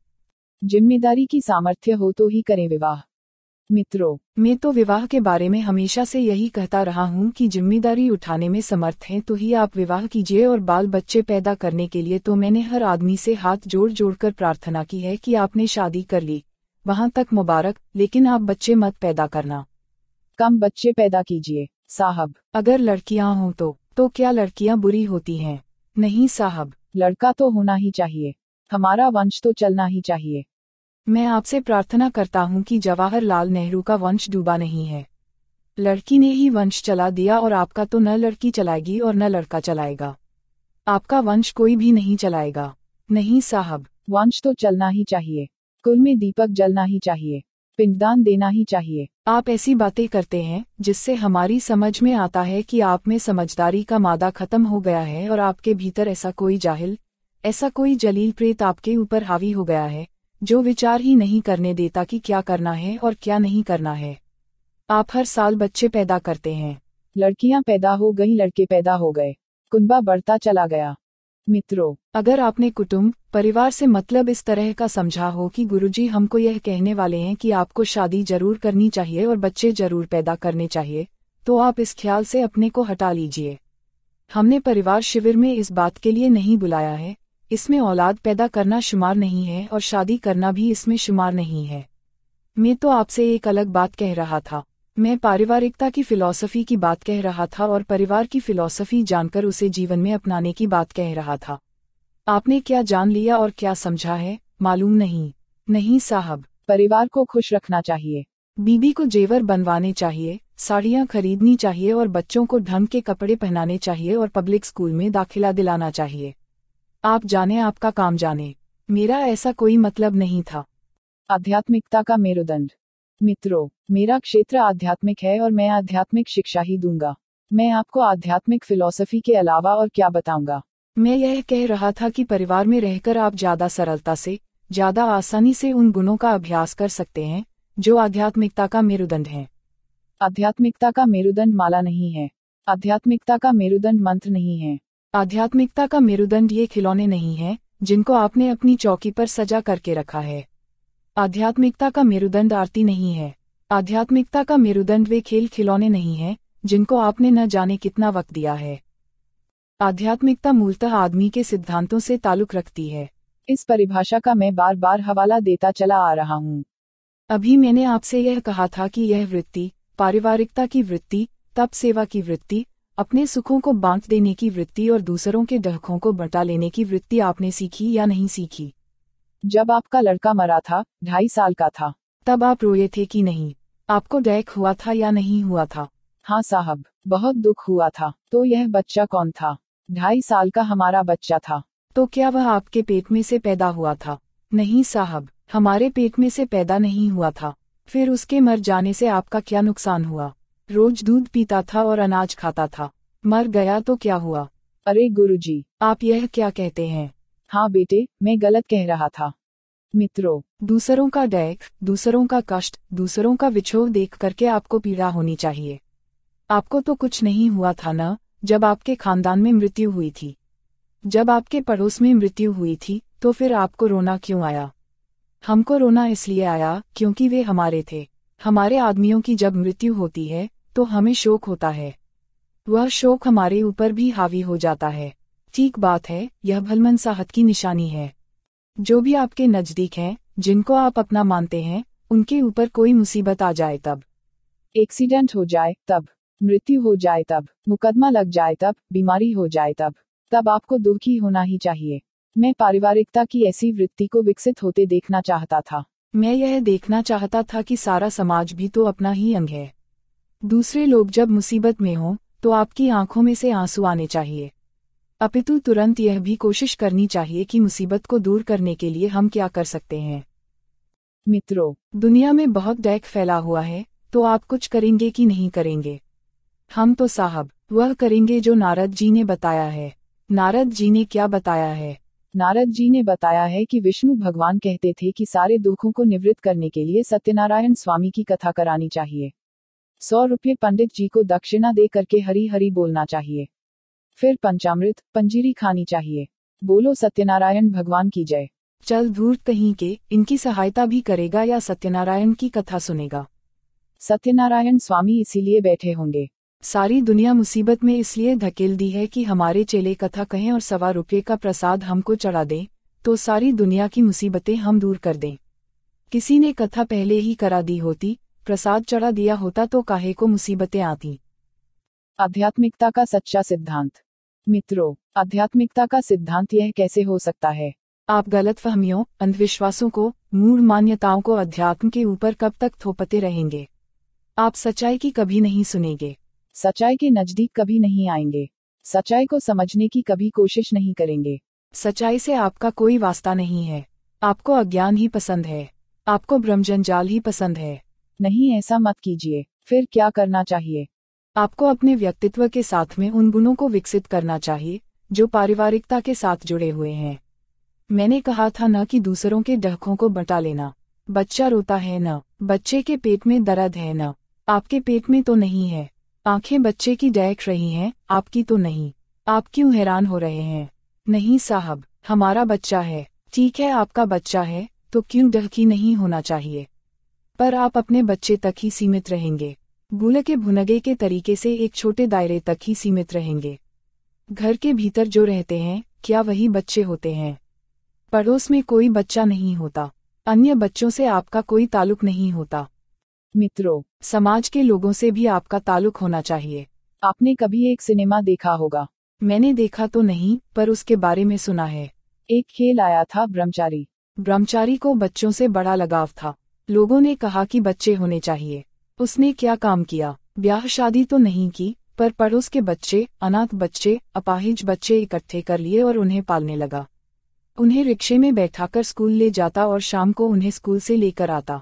जिम्मेदारी की सामर्थ्य हो तो ही करें विवाह। मित्रों, मैं तो विवाह के बारे में हमेशा से यही कहता रहा हूँ कि जिम्मेदारी उठाने में समर्थ हैं तो ही आप विवाह कीजिए। और बाल बच्चे पैदा करने के लिए तो मैंने हर आदमी से हाथ जोड़ जोड़कर प्रार्थना की है कि आपने शादी कर ली, वहाँ तक मुबारक, लेकिन आप बच्चे मत पैदा करना। कम बच्चे पैदा कीजिए। साहब, अगर लड़कियाँ हों तो तो क्या लड़कियाँ बुरी होती हैं? नहीं साहब, लड़का तो होना ही चाहिए। हमारा वंश तो चलना ही चाहिए। मैं आपसे प्रार्थना करता हूँ कि जवाहरलाल नेहरू का वंश डूबा नहीं है। लड़की ने ही वंश चला दिया और आपका तो न लड़की चलाएगी और न लड़का चलाएगा। आपका वंश कोई भी नहीं चलाएगा। नहीं साहब, वंश तो चलना ही चाहिए। कुल में दीपक जलना ही चाहिए। पिंडदान देना ही चाहिए। आप ऐसी बातें करते हैं जिससे हमारी समझ में आता है कि आप में समझदारी का मादा खत्म हो गया है और आपके भीतर ऐसा कोई जाहिल, ऐसा कोई जलील प्रेत आपके ऊपर हावी हो गया है, जो विचार ही नहीं करने देता कि क्या करना है और क्या नहीं करना है। आप हर साल बच्चे पैदा करते हैं। लड़कियां पैदा हो गई, लड़के पैदा हो गए, कुनबा बढ़ता चला गया। मित्रों, अगर आपने कुटुंब, परिवार से मतलब इस तरह का समझा हो कि गुरुजी हमको यह कहने वाले हैं कि आपको शादी जरूर करनी चाहिए और बच्चे जरूर पैदा करने चाहिए, तो आप इस ख्याल से अपने को हटा लीजिए। हमने परिवार शिविर में इस बात के लिए नहीं बुलाया है, इसमें औलाद पैदा करना शुमार नहीं है और शादी करना भी इसमें शुमार नहीं है। मैं तो आपसे एक अलग बात कह रहा था। मैं पारिवारिकता की फिलॉसफी की बात कह रहा था और परिवार की फिलॉसफी जानकर उसे जीवन में अपनाने की बात कह रहा था। आपने क्या जान लिया और क्या समझा है, मालूम नहीं। नहीं साहब, परिवार को खुश रखना चाहिए। बीबी को जेवर बनवाने चाहिए, साड़ियाँ खरीदनी चाहिए और बच्चों को ढंग के कपड़े पहनाने चाहिए और पब्लिक स्कूल में दाखिला दिलाना चाहिए। आप जाने, आपका काम जाने। मेरा ऐसा कोई मतलब नहीं था। आध्यात्मिकता का मेरुदंड। मित्रों, मेरा क्षेत्र आध्यात्मिक है और मैं आध्यात्मिक शिक्षा ही दूंगा। मैं आपको आध्यात्मिक फिलॉसफी के अलावा और क्या बताऊंगा। मैं यह कह रहा था कि परिवार में रहकर आप ज्यादा सरलता से, ज्यादा आसानी से उन गुणों का अभ्यास कर सकते हैं जो आध्यात्मिकता का मेरुदंड है। आध्यात्मिकता का मेरुदंड माला नहीं है। आध्यात्मिकता का मेरुदंड मंत्र नहीं है। आध्यात्मिकता का मेरुदंड ये खिलौने नहीं है जिनको आपने अपनी चौकी पर सजा करके रखा है। आध्यात्मिकता का मेरुदंड आरती नहीं है। आध्यात्मिकता का मेरुदंड वे खेल खिलौने नहीं है जिनको आपने न जाने कितना वक्त दिया है। आध्यात्मिकता मूलतः आदमी के सिद्धांतों से ताल्लुक रखती है। इस परिभाषा का मैं बार बार हवाला देता चला आ रहा हूँ। अभी मैंने आपसे यह कहा था कि यह वृत्ति, पारिवारिकता की वृत्ति, तप सेवा की वृत्ति, अपने सुखों को बांट देने की वृत्ति और दूसरों के डहकों को बटा लेने की वृत्ति आपने सीखी या नहीं सीखी। जब आपका लड़का मरा था, ढाई साल का था, तब आप रोए थे कि नहीं? आपको डैक हुआ था या नहीं हुआ था? हाँ साहब, बहुत दुख हुआ था। तो यह बच्चा कौन था? ढाई साल का हमारा बच्चा था। तो क्या वह आपके पेट में से पैदा हुआ था? नहीं साहब, हमारे पेट में से पैदा नहीं हुआ था। फिर उसके मर जाने से आपका क्या नुकसान हुआ? रोज दूध पीता था और अनाज खाता था, मर गया तो क्या हुआ? अरे गुरुजी, आप यह क्या कहते हैं? हाँ बेटे, मैं गलत कह रहा था। मित्रों, दूसरों का डैक, दूसरों का कष्ट, दूसरों का विछोह देख करके आपको पीड़ा होनी चाहिए। आपको तो कुछ नहीं हुआ था न, जब आपके खानदान में मृत्यु हुई थी। जब आपके पड़ोस में मृत्यु हुई थी, तो फिर आपको रोना क्यों आया? हमको रोना इसलिए आया क्योंकि वे हमारे थे। हमारे आदमियों की जब मृत्यु होती है तो हमें शोक होता है। वह शोक हमारे ऊपर भी हावी हो जाता है। ठीक बात है, यह भलमनसाहत की निशानी है। जो भी आपके नजदीक हैं, जिनको आप अपना मानते हैं, उनके ऊपर कोई मुसीबत आ जाए तब, एक्सीडेंट हो जाए तब, मृत्यु हो जाए तब, मुकदमा लग जाए तब, बीमारी हो जाए तब, तब आपको दुखी होना ही चाहिए। मैं पारिवारिकता की ऐसी वृत्ति को विकसित होते देखना चाहता था। मैं यह देखना चाहता था कि सारा समाज भी तो अपना ही अंग है। दूसरे लोग जब मुसीबत में हों, तो आपकी आंखों में से आंसू आने चाहिए, अपितु तुरंत यह भी कोशिश करनी चाहिए कि मुसीबत को दूर करने के लिए हम क्या कर सकते हैं। मित्रों, दुनिया में बहुत डैक फैला हुआ है, तो आप कुछ करेंगे कि नहीं करेंगे? हम तो साहब वह करेंगे जो नारद जी ने बताया है। नारद जी ने क्या बताया है? नारद जी ने बताया है कि विष्णु भगवान कहते थे कि सारे दुखों को निवृत्त करने के लिए सत्यनारायण स्वामी की कथा करानी चाहिए। सौ रुपये पंडित जी को दक्षिणा दे करके हरी हरी बोलना चाहिए। फिर पंचामृत, पंजीरी खानी चाहिए। बोलो सत्यनारायण भगवान की जय। चल धूर्त कहीं के, इनकी सहायता भी करेगा या सत्यनारायण की कथा सुनेगा? सत्यनारायण स्वामी इसीलिए बैठे होंगे। सारी दुनिया मुसीबत में इसलिए धकेल दी है कि हमारे चेले कथा कहें और सवा रुपये का प्रसाद हमको चढ़ा दें, तो सारी दुनिया की मुसीबतें हम दूर कर दें। किसी ने कथा पहले ही करा दी होती, प्रसाद चढ़ा दिया होता तो काहे को मुसीबतें आती। आध्यात्मिकता का सच्चा सिद्धांत। मित्रों, आध्यात्मिकता का सिद्धांत यह कैसे हो सकता है? आप गलतफहमियों, अंधविश्वासों को, मूढ़ मान्यताओं को अध्यात्म के ऊपर कब तक थोपते रहेंगे? आप सच्चाई की कभी नहीं सुनेंगे, सच्चाई के नजदीक कभी नहीं आएंगे, सच्चाई को समझने की कभी कोशिश नहीं करेंगे। सच्चाई से आपका कोई वास्ता नहीं है। आपको अज्ञान ही पसंद है, आपको ब्रह्मजंजाल ही पसंद है। नहीं, ऐसा मत कीजिए। फिर क्या करना चाहिए? आपको अपने व्यक्तित्व के साथ में उन गुणों को विकसित करना चाहिए जो पारिवारिकता के साथ जुड़े हुए हैं। मैंने कहा था न कि दूसरों के डहकों को बटा लेना। बच्चा रोता है न, बच्चे के पेट में दर्द है न, आपके पेट में तो नहीं है। आंखें बच्चे की डैक रही हैं, आपकी तो नहीं। आप क्यों हैरान हो रहे हैं? नहीं साहब, हमारा बच्चा है। ठीक है, आपका बच्चा है तो क्यों डहकी नहीं होना चाहिए? पर आप अपने बच्चे तक ही सीमित रहेंगे, गुल के भुनगे के तरीके से एक छोटे दायरे तक ही सीमित रहेंगे। घर के भीतर जो रहते हैं क्या वही बच्चे होते हैं? पड़ोस में कोई बच्चा नहीं होता, अन्य बच्चों से आपका कोई ताल्लुक नहीं होता। मित्रों, समाज के लोगों से भी आपका ताल्लुक होना चाहिए। आपने कभी एक सिनेमा देखा होगा। मैंने देखा तो नहीं, पर उसके बारे में सुना है। एक खेल आया था ब्रह्मचारी। ब्रह्मचारी को बच्चों से बड़ा लगाव था। लोगों ने कहा कि बच्चे होने चाहिए। उसने क्या काम किया? ब्याह शादी तो नहीं की, पर पड़ोस के बच्चे, अनाथ बच्चे, अपाहिज बच्चे इकट्ठे कर लिए और उन्हें पालने लगा। उन्हें रिक्शे में बैठाकर स्कूल ले जाता और शाम को उन्हें स्कूल से लेकर आता।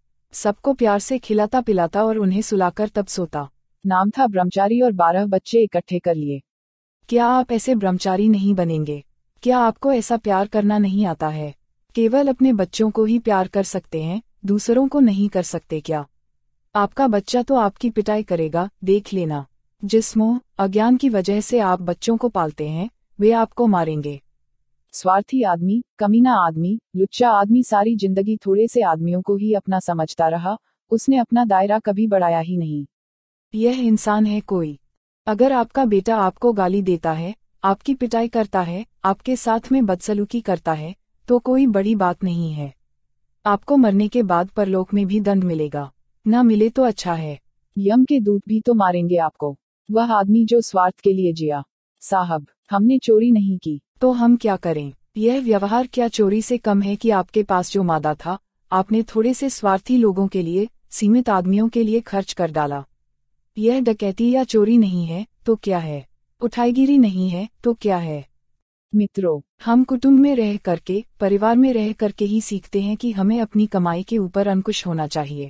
सबको प्यार से खिलाता पिलाता और उन्हें सुलाकर तब सोता। नाम था ब्रह्मचारी और बारह बच्चे इकट्ठे कर लिए। क्या आप ऐसे ब्रह्मचारी नहीं बनेंगे? क्या आपको ऐसा प्यार करना नहीं आता है? केवल अपने बच्चों को ही प्यार कर सकते हैं, दूसरों को नहीं कर सकते क्या? आपका बच्चा तो आपकी पिटाई करेगा, देख लेना। जिस मोह, अज्ञान की वजह से आप बच्चों को पालते हैं, वे आपको मारेंगे। स्वार्थी आदमी, कमीना आदमी, लुच्चा आदमी सारी जिंदगी थोड़े से आदमियों को ही अपना समझता रहा, उसने अपना दायरा कभी बढ़ाया ही नहीं। यह इंसान है कोई? अगर आपका बेटा आपको गाली देता है, आपकी पिटाई करता है, आपके साथ में बदसलूकी करता है, तो कोई बड़ी बात नहीं है। आपको मरने के बाद परलोक में भी दंड मिलेगा, न मिले तो अच्छा है। यम के दूत भी तो मारेंगे आपको। वह आदमी जो स्वार्थ के लिए जिया। साहब, हमने चोरी नहीं की। तो हम क्या करें? यह व्यवहार क्या चोरी से कम है कि आपके पास जो मादा था, आपने थोड़े से स्वार्थी लोगों के लिए, सीमित आदमियों के लिए खर्च कर डाला। यह डकैती या चोरी नहीं है, तो क्या है? उठाईगिरी नहीं है, तो क्या है? मित्रों, हम कुटुंब में रह करके, परिवार में रह करके ही सीखते हैं कि हमें अपनी कमाई के ऊपर अंकुश होना चाहिए।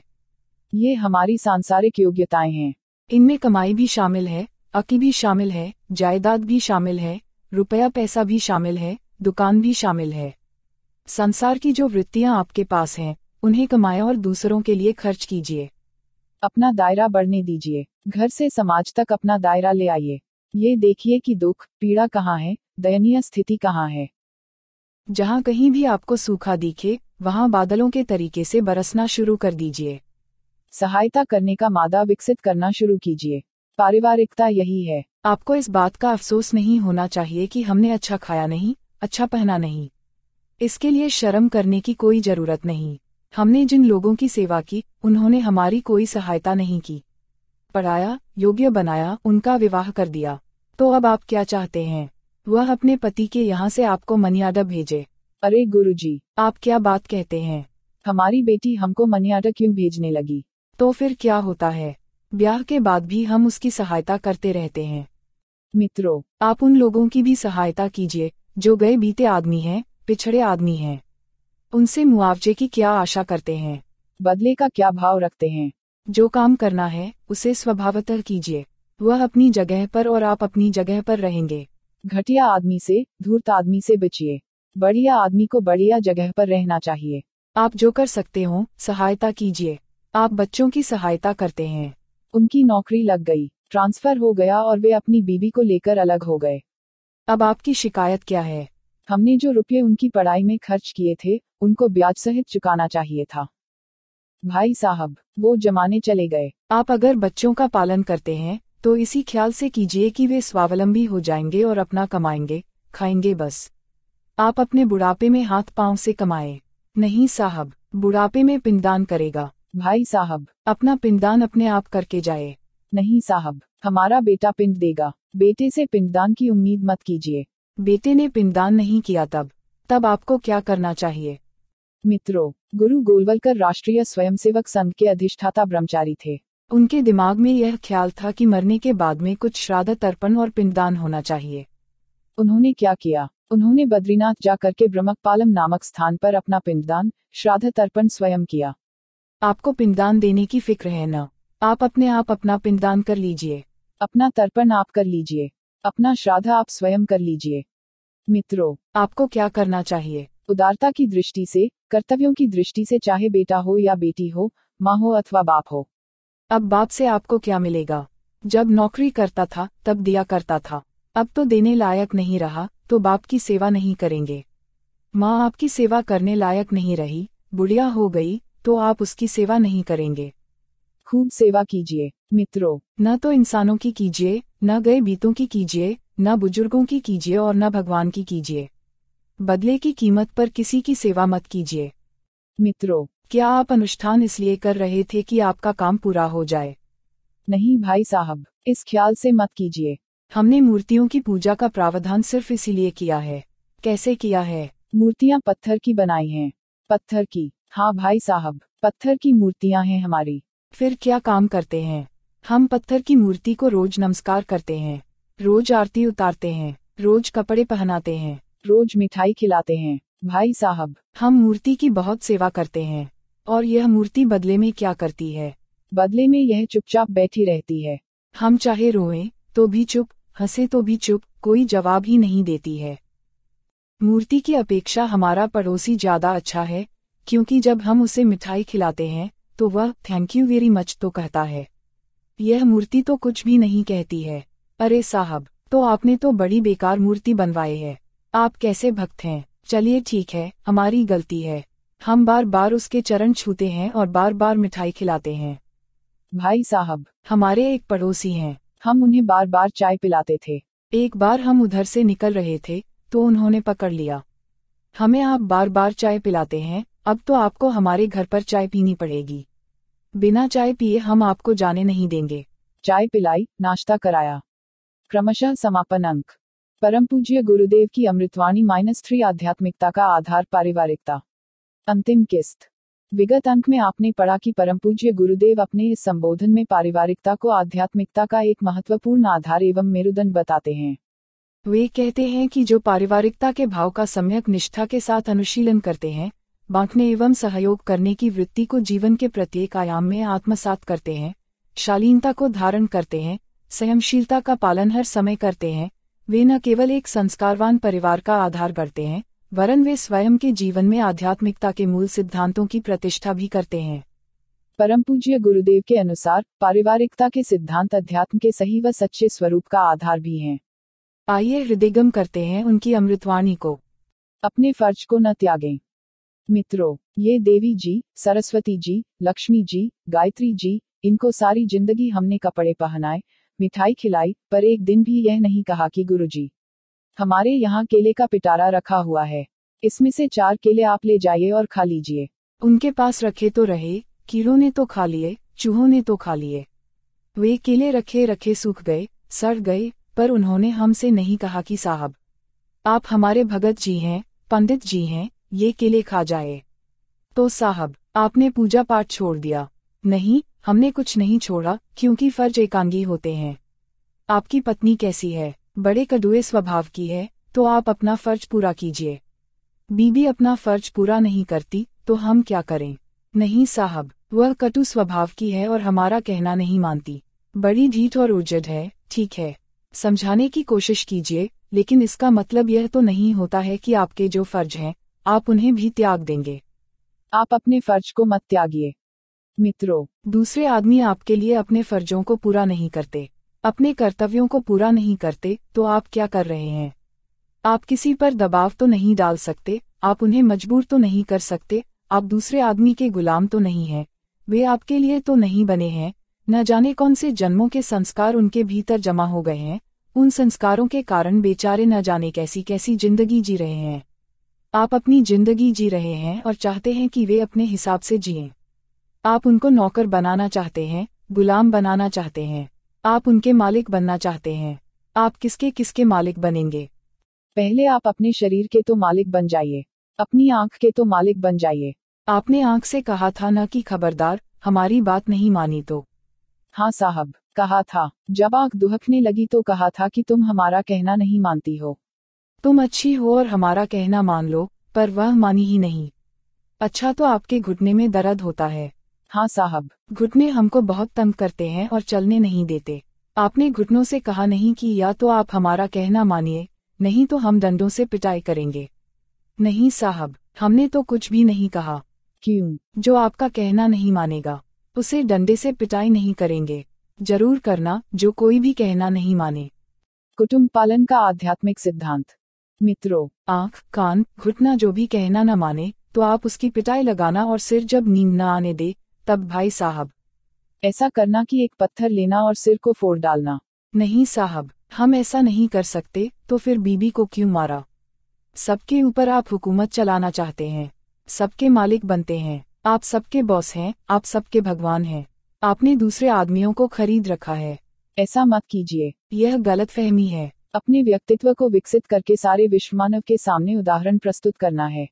ये हमारी सांसारिक योग्यताएं हैं। इनमें कमाई भी शामिल है, अकी भी शामिल है, जायदाद भी शामिल है, रुपया पैसा भी शामिल है, दुकान भी शामिल है। संसार की जो वृत्तियां आपके पास हैं, उन्हें कमाएं और दूसरों के लिए खर्च कीजिए। अपना दायरा बढ़ने दीजिए। घर से समाज तक अपना दायरा ले आइए। ये देखिए कि दुख, पीड़ा कहाँ है, दयनीय स्थिति कहाँ है। जहाँ कहीं भी आपको सूखा दिखे, वहाँ बादलों के तरीके से बरसना शुरू कर दीजिए। सहायता करने का मादा विकसित करना शुरू कीजिए। पारिवारिकता यही है। आपको इस बात का अफसोस नहीं होना चाहिए कि हमने अच्छा खाया नहीं, अच्छा पहना नहीं। इसके लिए शर्म करने की कोई जरूरत नहीं। हमने जिन लोगों की सेवा की, उन्होंने हमारी कोई सहायता नहीं की। पढ़ाया, योग्य बनाया, उनका विवाह कर दिया। तो अब आप क्या चाहते हैं? वह अपने पति के यहाँ से आपको मनियाडा भेजे। अरे गुरुजी, आप क्या बात कहते हैं? हमारी बेटी हमको मनियाडा क्यों भेजने लगी? तो फिर क्या होता है? ब्याह के बाद भी हम उसकी सहायता करते रहते हैं। मित्रों, आप उन लोगों की भी सहायता कीजिए जो गए बीते आदमी हैं, पिछड़े आदमी हैं। उनसे मुआवजे की क्या आशा करते हैं? बदले का क्या भाव रखते हैं? जो काम करना है उसे स्वभावतः कीजिए। वह अपनी जगह पर और आप अपनी जगह पर रहेंगे। घटिया आदमी से, धूर्त आदमी से बचिए। बढ़िया आदमी को बढ़िया जगह पर रहना चाहिए। आप जो कर सकते हो, सहायता कीजिए। आप बच्चों की सहायता करते हैं। उनकी नौकरी लग गई, ट्रांसफर हो गया और वे अपनी बीबी को लेकर अलग हो गए। अब आपकी शिकायत क्या है? हमने जो रुपये उनकी पढ़ाई में खर्च किए थे, उनको ब्याज सहित चुकाना चाहिए था। भाई साहब, वो जमाने चले गए। आप अगर बच्चों का पालन करते हैं, तो इसी ख्याल से कीजिए कि वे स्वावलंबी हो जाएंगे और अपना कमाएंगे, खाएंगे बस। आप अपने बुढ़ापे में हाथ पांव से कमाएं। नहीं साहब, बुढ़ापे में पिंडदान करेगा। भाई साहब, अपना पिंडदान अपने आप करके जाए। नहीं साहब, हमारा बेटा पिंड देगा। बेटे से पिंडदान की उम्मीद मत कीजिए। बेटे ने पिंडदान नहीं किया तब तब आपको क्या करना चाहिए? मित्रों, गुरु गोलवलकर राष्ट्रीय स्वयंसेवक संघ के अधिष्ठाता ब्रह्मचारी थे। उनके दिमाग में यह ख्याल था कि मरने के बाद में कुछ श्राद्ध तर्पण और पिंडदान होना चाहिए। उन्होंने क्या किया? उन्होंने बद्रीनाथ जाकर के ब्रह्मपालम नामक स्थान पर अपना पिंडदान, श्राद्ध तर्पण स्वयं किया। आपको पिंडदान देने की फिक्र है न? आप अपने आप अपना पिंडदान कर लीजिए। अपना तर्पण आप कर लीजिए। अपना श्राद्ध आप स्वयं कर लीजिए। मित्रों, आपको क्या करना चाहिए? उदारता की दृष्टि से, कर्तव्यों की दृष्टि से, चाहे बेटा हो या बेटी हो, माँ हो अथवा बाप हो। अब बाप से आपको क्या मिलेगा? जब नौकरी करता था तब दिया करता था। अब तो देने लायक नहीं रहा, तो बाप की सेवा नहीं करेंगे। माँ आपकी सेवा करने लायक नहीं रही, बुढ़िया हो गई, तो आप उसकी सेवा नहीं करेंगे। खूब सेवा कीजिए। मित्रों, न तो इंसानों की कीजिए, न गए बीतों की कीजिए, न बुजुर्गों की कीजिए और न भगवान की कीजिए। बदले की कीमत पर किसी की सेवा मत कीजिए। मित्रों, क्या आप अनुष्ठान इसलिए कर रहे थे कि आपका काम पूरा हो जाए? नहीं भाई साहब, इस ख्याल से मत कीजिए। हमने मूर्तियों की पूजा का प्रावधान सिर्फ इसीलिए किया है। कैसे किया है? मूर्तियां पत्थर की बनाई हैं। पत्थर की? हाँ भाई साहब, पत्थर की मूर्तियां हैं हमारी। फिर क्या काम करते हैं? हम पत्थर की मूर्ति को रोज नमस्कार करते हैं, रोज आरती उतारते हैं, रोज कपड़े पहनाते हैं, रोज मिठाई खिलाते हैं। भाई साहब, हम मूर्ति की बहुत सेवा करते हैं। और यह मूर्ति बदले में क्या करती है? बदले में यह चुपचाप बैठी रहती है। हम चाहे रोएं तो भी चुप, हंसे तो भी चुप, कोई जवाब ही नहीं देती है। मूर्ति की अपेक्षा हमारा पड़ोसी ज्यादा अच्छा है, क्योंकि जब हम उसे मिठाई खिलाते हैं तो वह थैंक यू वेरी मच तो कहता है। यह मूर्ति तो कुछ भी नहीं कहती है। अरे साहब, तो आपने तो बड़ी बेकार मूर्ति बनवाई है। आप कैसे भक्त हैं? चलिए ठीक है, हमारी गलती है। हम बार बार उसके चरण छूते हैं और बार बार मिठाई खिलाते हैं। भाई साहब, हमारे एक पड़ोसी हैं, हम उन्हें बार बार चाय पिलाते थे। एक बार हम उधर से निकल रहे थे तो उन्होंने पकड़ लिया। हमें आप बार बार चाय पिलाते हैं, अब तो आपको हमारे घर पर चाय पीनी पड़ेगी। बिना चाय पिए हम आपको जाने नहीं देंगे। चाय पिलाई, नाश्ता कराया। क्रमशः समापन अंक। परम पूज्य गुरुदेव की अमृतवाणी माइनस थ्री आध्यात्मिकता का आधार पारिवारिकता। अंतिम किस्त। विगत अंक में आपने पढ़ा कि परम पूज्य गुरुदेव अपने इस संबोधन में पारिवारिकता को आध्यात्मिकता का एक महत्वपूर्ण आधार एवं मेरुदंड बताते हैं। वे कहते हैं कि जो पारिवारिकता के भाव का सम्यक निष्ठा के साथ अनुशीलन करते हैं, बांटने एवं सहयोग करने की वृत्ति को जीवन के प्रत्येक आयाम में आत्मसात करते हैं, शालीनता को धारण करते हैं, संयमशीलता का पालन हर समय करते हैं, वे न केवल एक संस्कारवान परिवार का आधार करते हैं, वरन वे स्वयं के जीवन में आध्यात्मिकता के मूल सिद्धांतों की प्रतिष्ठा भी करते हैं। परम पूज्य गुरुदेव के अनुसार पारिवारिकता के सिद्धांत अध्यात्म के सही व सच्चे स्वरूप का आधार भी हैं। आइए हृदयगम करते हैं उनकी अमृतवाणी को। अपने फर्ज को न त्यागें। मित्रों, ये देवी जी, सरस्वती जी, लक्ष्मी जी, गायत्री जी, इनको सारी जिंदगी हमने कपड़े पहनाए, मिठाई खिलाई, पर एक दिन भी यह नहीं कहा कि गुरुजी, हमारे यहाँ केले का पिटारा रखा हुआ है, इसमें से चार केले आप ले जाइए और खा लीजिए। उनके पास रखे तो रहे, कीड़ों ने तो खा लिए, चूहों ने तो खा लिए। वे केले रखे रखे सूख गए, सड़ गए, पर उन्होंने हमसे नहीं कहा कि साहब, आप हमारे भगत जी हैं, पंडित जी हैं, ये केले खा जाए। तो साहब, आपने पूजा पाठ छोड़ दिया? नहीं, हमने कुछ नहीं छोड़ा, क्योंकि फर्ज एकांगी होते हैं। आपकी पत्नी कैसी है? बड़े कड़वे स्वभाव की है, तो आप अपना फर्ज पूरा कीजिए। बीबी अपना फर्ज पूरा नहीं करती, तो हम क्या करें? नहीं साहब, वह कटु स्वभाव की है और हमारा कहना नहीं मानती, बड़ी ढीठ और उर्जड है। ठीक है, समझाने की कोशिश कीजिए, लेकिन इसका मतलब यह तो नहीं होता है कि आपके जो फर्ज हैं, आप उन्हें भी त्याग देंगे। आप अपने फर्ज को मत त्यागिए। मित्रों, दूसरे आदमी आपके लिए अपने फर्जों को पूरा नहीं करते, अपने कर्तव्यों को पूरा नहीं करते, तो आप क्या कर रहे हैं? आप किसी पर दबाव तो नहीं डाल सकते, आप उन्हें मजबूर तो नहीं कर सकते, आप दूसरे आदमी के गुलाम तो नहीं हैं, वे आपके लिए तो नहीं बने हैं। न जाने कौन से जन्मों के संस्कार उनके भीतर जमा हो गए हैं, उन संस्कारों के कारण बेचारे न जाने कैसी कैसी जिंदगी जी रहे हैं। आप अपनी जिंदगी जी रहे हैं और चाहते हैं कि वे अपने हिसाब से जिएं। आप उनको नौकर बनाना चाहते हैं, गुलाम बनाना चाहते हैं, आप उनके मालिक बनना चाहते हैं। आप किसके किसके मालिक बनेंगे? पहले आप अपने शरीर के तो मालिक बन जाइए, अपनी आंख के तो मालिक बन जाइए। आपने आंख से कहा था न कि खबरदार, हमारी बात नहीं मानी तो। हाँ साहब, कहा था। जब आंख दुहकने लगी तो कहा था कि तुम हमारा कहना नहीं मानती हो। तुम अच्छी हो और हमारा कहना मान लो, पर वह मानी ही नहीं। अच्छा, तो आपके घुटने में दर्द होता है? हाँ साहब, घुटने हमको बहुत तंग करते हैं और चलने नहीं देते। आपने घुटनों से कहा नहीं कि या तो आप हमारा कहना मानिए, नहीं तो हम डंडों से पिटाई करेंगे। नहीं साहब, हमने तो कुछ भी नहीं कहा। क्यों? जो आपका कहना नहीं मानेगा, उसे डंडे से पिटाई नहीं करेंगे। जरूर करना, जो कोई भी कहना नहीं माने। कुटुंब पालन का आध्यात्मिक सिद्धांत। मित्रों, आंख, कान, घुटना जो भी कहना न माने, तो आप उसकी पिटाई लगाना और सिर जब नींद न आने दे, तब भाई साहब ऐसा करना कि एक पत्थर लेना और सिर को फोड़ डालना। नहीं साहब, हम ऐसा नहीं कर सकते, तो फिर बीबी को क्यों मारा? सबके ऊपर आप हुकूमत चलाना चाहते हैं, सबके मालिक बनते हैं, आप सबके बॉस हैं, आप सबके भगवान हैं। आपने दूसरे आदमियों को खरीद रखा है। ऐसा मत कीजिए। यह गलतफहमी है। अपने व्यक्तित्व को विकसित करके सारे विश्वमानव के सामने उदाहरण प्रस्तुत करना है।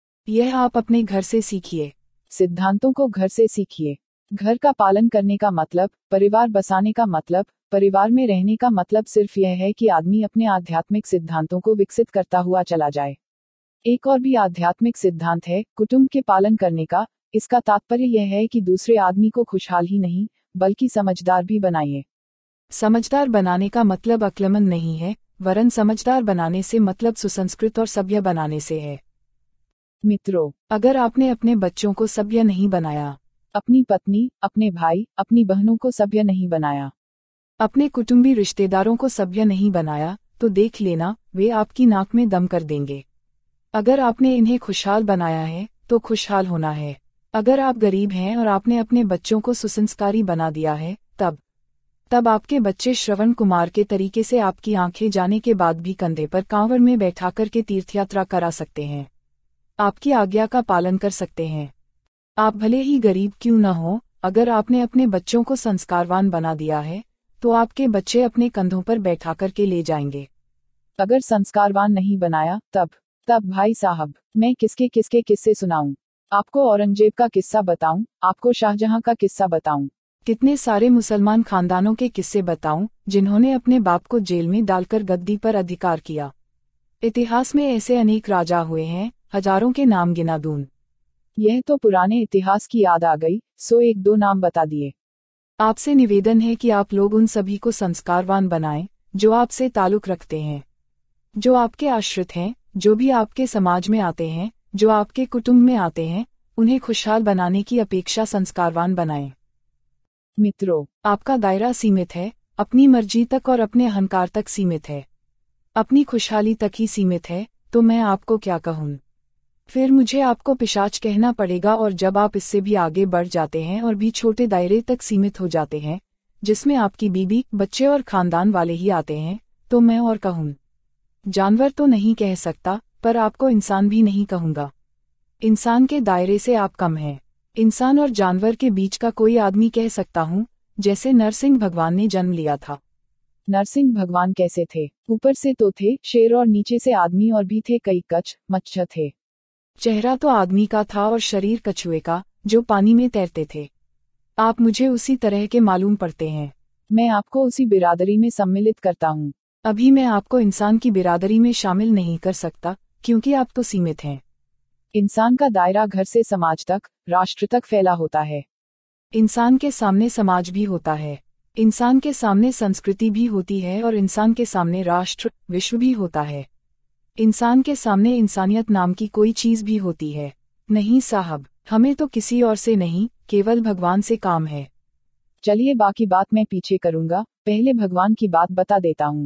यह आप अपने घर से सीखिए। सिद्धांतों को घर से सीखिए। घर का पालन करने का मतलब, परिवार बसाने का मतलब, परिवार में रहने का मतलब सिर्फ यह है कि आदमी अपने आध्यात्मिक सिद्धांतों को विकसित करता हुआ चला जाए। एक और भी आध्यात्मिक सिद्धांत है कुटुंब के पालन करने का। इसका तात्पर्य यह है कि दूसरे आदमी को खुशहाल ही नहीं, बल्कि समझदार भी बनाइए। समझदार बनाने का मतलब अक्लमंद नहीं है, वरन समझदार बनाने से मतलब सुसंस्कृत और सभ्य बनाने से है। मित्रों, अगर आपने अपने बच्चों को सभ्य नहीं बनाया, अपनी पत्नी, अपने भाई, अपनी बहनों को सभ्य नहीं बनाया, अपने कुटुंबी रिश्तेदारों को सभ्य नहीं बनाया, तो देख लेना, वे आपकी नाक में दम कर देंगे। अगर आपने इन्हें खुशहाल बनाया है, तो खुशहाल होना है। अगर आप गरीब हैं और आपने अपने बच्चों को सुसंस्कारी बना दिया है, तब तब आपके बच्चे श्रवण कुमार के तरीके से आपकी आंखें जाने के बाद भी कंधे पर कांवड़ में बैठाकर के तीर्थयात्रा करा सकते हैं, आपकी आज्ञा का पालन कर सकते हैं। आप भले ही गरीब क्यों न हो, अगर आपने अपने बच्चों को संस्कारवान बना दिया है, तो आपके बच्चे अपने कंधों पर बैठा कर के ले जाएंगे। अगर संस्कारवान नहीं बनाया, तब तब भाई साहब, मैं किसके किसके किस्से सुनाऊं? आपको औरंगजेब का किस्सा बताऊं? आपको शाहजहां का किस्सा बताऊं? कितने सारे मुसलमान खानदानों के किस्से बताऊं, जिन्होंने अपने बाप को जेल में डालकर गद्दी पर अधिकार किया। इतिहास में ऐसे अनेक राजा हुए हैं, हजारों के नाम गिना दूं। यह तो पुराने इतिहास की याद आ गई, सो एक दो नाम बता दिए। आपसे निवेदन है कि आप लोग उन सभी को संस्कारवान बनाएं, जो आपसे ताल्लुक रखते हैं, जो आपके आश्रित हैं, जो भी आपके समाज में आते हैं, जो आपके कुटुंब में आते हैं, उन्हें खुशहाल बनाने की अपेक्षा संस्कारवान बनाएं। मित्रों, आपका दायरा सीमित है, अपनी मर्जी तक और अपने अहंकार तक सीमित है, अपनी खुशहाली तक ही सीमित है, तो मैं आपको क्या कहूँ? फिर मुझे आपको पिशाच कहना पड़ेगा। और जब आप इससे भी आगे बढ़ जाते हैं और भी छोटे दायरे तक सीमित हो जाते हैं, जिसमें आपकी बीबी, बच्चे और खानदान वाले ही आते हैं, तो मैं और कहूँ? जानवर तो नहीं कह सकता, पर आपको इंसान भी नहीं कहूँगा। इंसान के दायरे से आप कम हैं। इंसान और जानवर के बीच का कोई आदमी कह सकता हूँ, जैसे नरसिंह भगवान ने जन्म लिया था। नरसिंह भगवान कैसे थे? ऊपर से तो थे शेर और नीचे से आदमी, और भी थे कई कछ मच्छर थे। चेहरा तो आदमी का था और शरीर कछुए का, जो पानी में तैरते थे। आप मुझे उसी तरह के मालूम पड़ते हैं। मैं आपको उसी बिरादरी में सम्मिलित करता हूँ। अभी मैं आपको इंसान की बिरादरी में शामिल नहीं कर सकता, क्योंकि आप तो सीमित हैं। इंसान का दायरा घर से समाज तक, राष्ट्र तक फैला होता है। इंसान के सामने समाज भी होता है, इंसान के सामने संस्कृति भी होती है, और इंसान के सामने राष्ट्र, विश्व भी होता है। इंसान के सामने इंसानियत नाम की कोई चीज भी होती है। नहीं साहब, हमें तो किसी और से नहीं, केवल भगवान से काम है। चलिए बाकी बात मैं पीछे करूंगा, पहले भगवान की बात बता देता हूँ।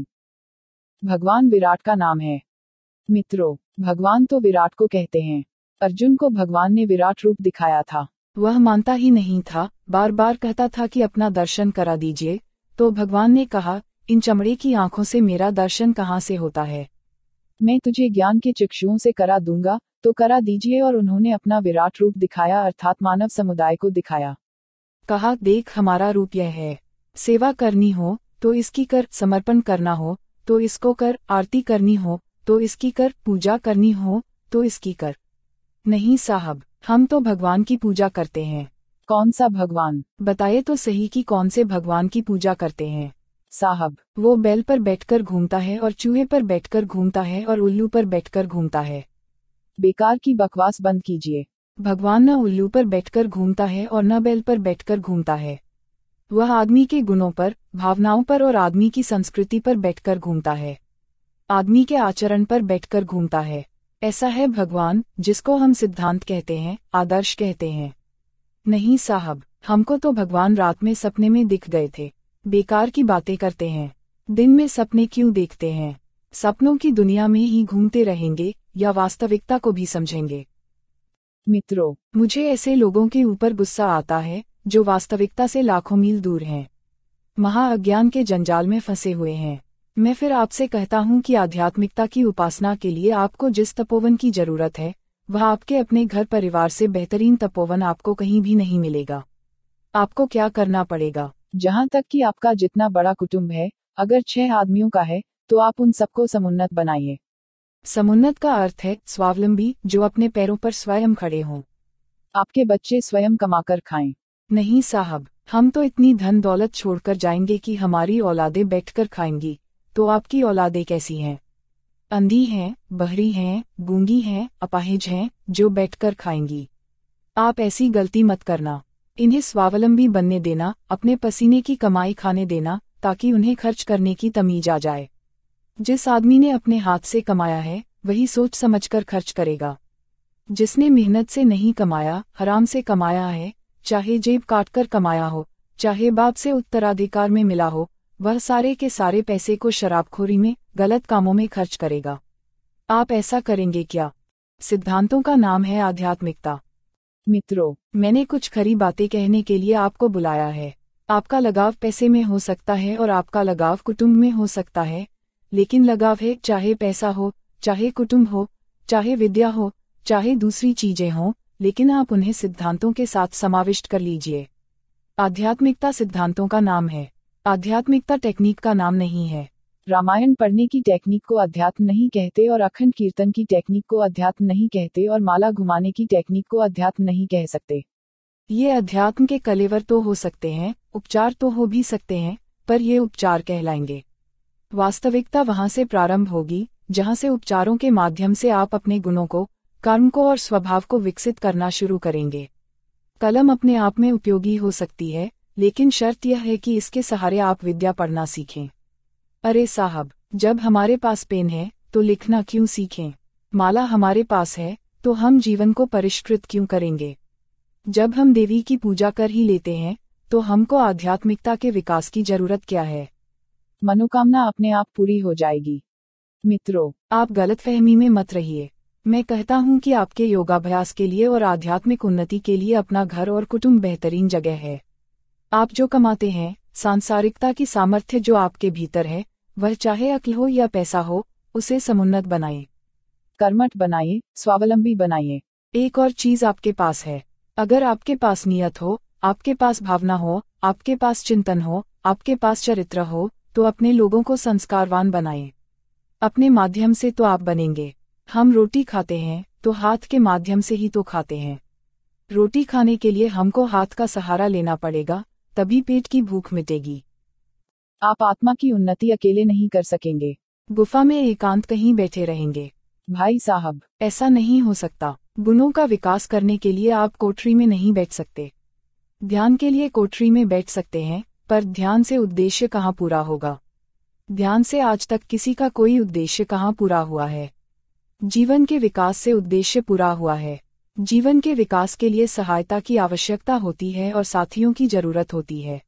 भगवान विराट का नाम है। मित्रों, भगवान तो विराट को कहते हैं। अर्जुन को भगवान ने विराट रूप दिखाया था। वह मानता ही नहीं था, बार बार कहता था कि अपना दर्शन करा दीजिए। तो भगवान ने कहा, इन चमड़े की आंखों से मेरा दर्शन कहाँ से होता है? मैं तुझे ज्ञान के चक्षुओं से करा दूंगा, तो करा दीजिए। और उन्होंने अपना विराट रूप दिखाया, अर्थात मानव समुदाय को दिखाया। कहा, देख हमारा रूप यह है। सेवा करनी हो तो इसकी कर, समर्पण करना हो तो इसको कर, आरती करनी हो तो इसकी कर, पूजा करनी हो तो इसकी कर। नहीं साहब, हम तो भगवान की पूजा करते हैं। कौन सा भगवान? बताइए तो सही कि कौन से भगवान की पूजा करते हैं। साहब, वो बैल पर बैठकर घूमता है और चूहे पर बैठकर घूमता है और उल्लू पर बैठकर घूमता है। बेकार की बकवास बंद कीजिए। भगवान न उल्लू पर बैठकर घूमता है और न बैल पर बैठकर घूमता है। वह आदमी के गुणों पर, भावनाओं पर और आदमी की संस्कृति पर बैठकर घूमता है। आदमी के आचरण पर बैठकर घूमता है। ऐसा है भगवान, जिसको हम सिद्धांत कहते हैं, आदर्श कहते हैं। नहीं साहब, हमको तो भगवान रात में सपने में दिख गए थे। बेकार की बातें करते हैं। दिन में सपने क्यों देखते हैं? सपनों की दुनिया में ही घूमते रहेंगे, या वास्तविकता को भी समझेंगे? मित्रों, मुझे ऐसे लोगों के ऊपर गुस्सा आता है, जो वास्तविकता से लाखों मील दूर हैं, महाअज्ञान के जंजाल में फंसे हुए हैं। मैं फिर आपसे कहता हूँ कि आध्यात्मिकता की उपासना के लिए आपको जिस तपोवन की जरूरत है, वह आपके अपने घर परिवार से बेहतरीन तपोवन आपको कहीं भी नहीं मिलेगा। आपको क्या करना पड़ेगा? जहाँ तक कि आपका जितना बड़ा कुटुंब है, अगर छह आदमियों का है, तो आप उन सबको समुन्नत बनाइए। समुन्नत का अर्थ है स्वावलंबी, जो अपने पैरों पर स्वयं खड़े हों। आपके बच्चे स्वयं कमाकर खाएं। नहीं साहब, हम तो इतनी धन दौलत छोड़कर जाएंगे कि हमारी औलादें बैठकर खाएंगी, तो आपकी औलादें कैसी हैं? अंधी हैं, बहरी हैं, गूंगी हैं, अपाहिज हैं, जो बैठकर खाएंगी। आप ऐसी गलती मत करना। इन्हें स्वावलंबी बनने देना, अपने पसीने की कमाई खाने देना, ताकि उन्हें खर्च करने की तमीज आ जाए। जिस आदमी ने अपने हाथ से कमाया है, वही सोच समझकर खर्च करेगा। जिसने मेहनत से नहीं कमाया, हराम से कमाया है, चाहे जेब काटकर कमाया हो, चाहे बाप से उत्तराधिकार में मिला हो, वह सारे के सारे पैसे को शराबखोरी में, गलत कामों में खर्च करेगा। आप ऐसा करेंगे क्या? सिद्धांतों का नाम है आध्यात्मिकता। मित्रों, मैंने कुछ खरी बातें कहने के लिए आपको बुलाया है। आपका लगाव पैसे में हो सकता है और आपका लगाव कुटुंब में हो सकता है, लेकिन लगाव है, चाहे पैसा हो, चाहे कुटुंब हो, चाहे विद्या हो, चाहे दूसरी चीजें हों, लेकिन आप उन्हें सिद्धांतों के साथ समाविष्ट कर लीजिए। आध्यात्मिकता सिद्धांतों का नाम है, आध्यात्मिकता टेक्निक का नाम नहीं है। रामायण पढ़ने की टेक्निक को अध्यात्म नहीं कहते और अखंड कीर्तन की टेक्निक को अध्यात्म नहीं कहते और माला घुमाने की टेक्निक को अध्यात्म नहीं कह सकते। ये अध्यात्म के कलेवर तो हो सकते हैं, उपचार तो हो भी सकते हैं, पर ये उपचार कहलाएंगे। वास्तविकता वहां से प्रारंभ होगी, जहां से उपचारों के माध्यम से आप अपने गुणों को, कर्म को और स्वभाव को विकसित करना शुरू करेंगे। कलम अपने आप में उपयोगी हो सकती है, लेकिन शर्त यह है कि इसके सहारे आप विद्या पढ़ना सीखें। अरे साहब, जब हमारे पास पेन है, तो लिखना क्यों सीखें? माला हमारे पास है, तो हम जीवन को परिष्कृत क्यों करेंगे? जब हम देवी की पूजा कर ही लेते हैं, तो हमको आध्यात्मिकता के विकास की जरूरत क्या है? मनोकामना अपने आप पूरी हो जाएगी। मित्रों, आप गलतफहमी में मत रहिए। मैं कहता हूँ कि आपके योगाभ्यास के लिए और आध्यात्मिक उन्नति के लिए अपना घर और कुटुंब बेहतरीन जगह है। आप जो कमाते हैं, सांसारिकता की सामर्थ्य जो आपके भीतर है, वह चाहे अक्ल हो या पैसा हो, उसे समुन्नत बनाएं, कर्मठ बनाइए, स्वावलंबी बनाइए। एक और चीज आपके पास है। अगर आपके पास नियत हो, आपके पास भावना हो, आपके पास चिंतन हो, आपके पास चरित्र हो, तो अपने लोगों को संस्कारवान बनाएं। अपने माध्यम से तो आप बनेंगे। हम रोटी खाते हैं, तो हाथ के माध्यम से ही तो खाते हैं। रोटी खाने के लिए हमको हाथ का सहारा लेना पड़ेगा, तभी पेट की भूख मिटेगी। आप आत्मा की उन्नति अकेले नहीं कर सकेंगे। गुफा में एकांत कहीं बैठे रहेंगे। भाई साहब, ऐसा नहीं हो सकता। गुणों का विकास करने के लिए आप कोठरी में नहीं बैठ सकते। ध्यान के लिए कोठरी में बैठ सकते हैं, पर ध्यान से उद्देश्य कहाँ पूरा होगा? ध्यान से आज तक किसी का कोई उद्देश्य कहाँ पूरा हुआ है? जीवन के विकास से उद्देश्य पूरा हुआ है। जीवन के विकास के लिए सहायता की आवश्यकता होती है और साथियों की जरूरत होती है।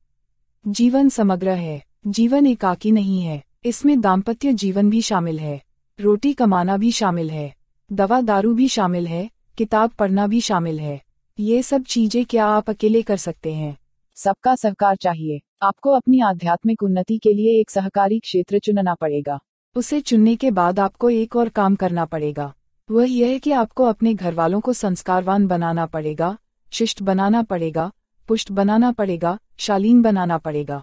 जीवन समग्र है, जीवन एकाकी नहीं है। इसमें दाम्पत्य जीवन भी शामिल है, रोटी कमाना भी शामिल है, दवा दारू भी शामिल है, किताब पढ़ना भी शामिल है। ये सब चीजें क्या आप अकेले कर सकते हैं? सबका सहकार चाहिए। आपको अपनी आध्यात्मिक उन्नति के लिए एक सहकारी क्षेत्र चुनना पड़ेगा। उसे चुनने के बाद आपको एक और काम करना पड़ेगा। वह यह है कि आपको अपने घर वालों को संस्कारवान बनाना पड़ेगा, शिष्ट बनाना पड़ेगा, पुष्ट बनाना पड़ेगा, शालीन बनाना पड़ेगा,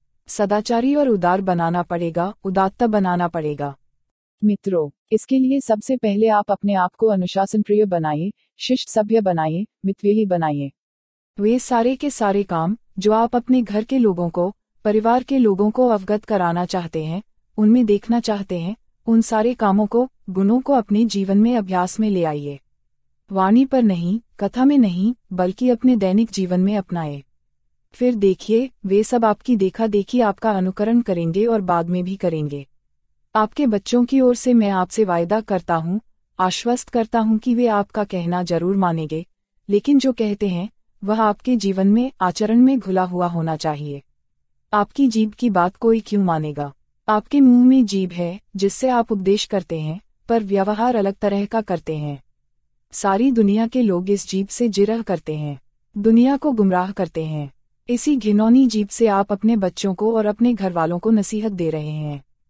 सदाचारी और उदार बनाना पड़ेगा, उदात्त बनाना पड़ेगा। मित्रों, इसके लिए सबसे पहले आप अपने आप को अनुशासन प्रिय बनाइए, शिष्ट सभ्य बनाइए, मितव्ययी बनाइए। वे सारे के सारे काम जो आप अपने घर के लोगों को, परिवार के लोगों को अवगत कराना चाहते हैं, उनमें देखना चाहते हैं, उन सारे कामों को, गुणों को अपने जीवन में अभ्यास में ले आइए। वाणी पर नहीं, कथा में नहीं, बल्कि अपने दैनिक जीवन में अपनाए। फिर देखिए, वे सब आपकी देखा देखी आपका अनुकरण करेंगे और बाद में भी करेंगे। आपके बच्चों की ओर से मैं आपसे वायदा करता हूँ, आश्वस्त करता हूँ कि वे आपका कहना जरूर मानेंगे, लेकिन जो कहते हैं वह आपके जीवन में, आचरण में घुला हुआ होना चाहिए। आपकी जीभ की बात कोई क्यों मानेगा? आपके मुंह में जीभ है, जिससे आप उपदेश करते हैं, पर व्यवहार अलग तरह का करते हैं। सारी दुनिया के लोग इस जीभ से जिरह करते हैं, दुनिया को गुमराह करते हैं। इसी घिनौनी जीभ से आप अपने बच्चों को और अपने घर वालों को नसीहत दे रहे हैं।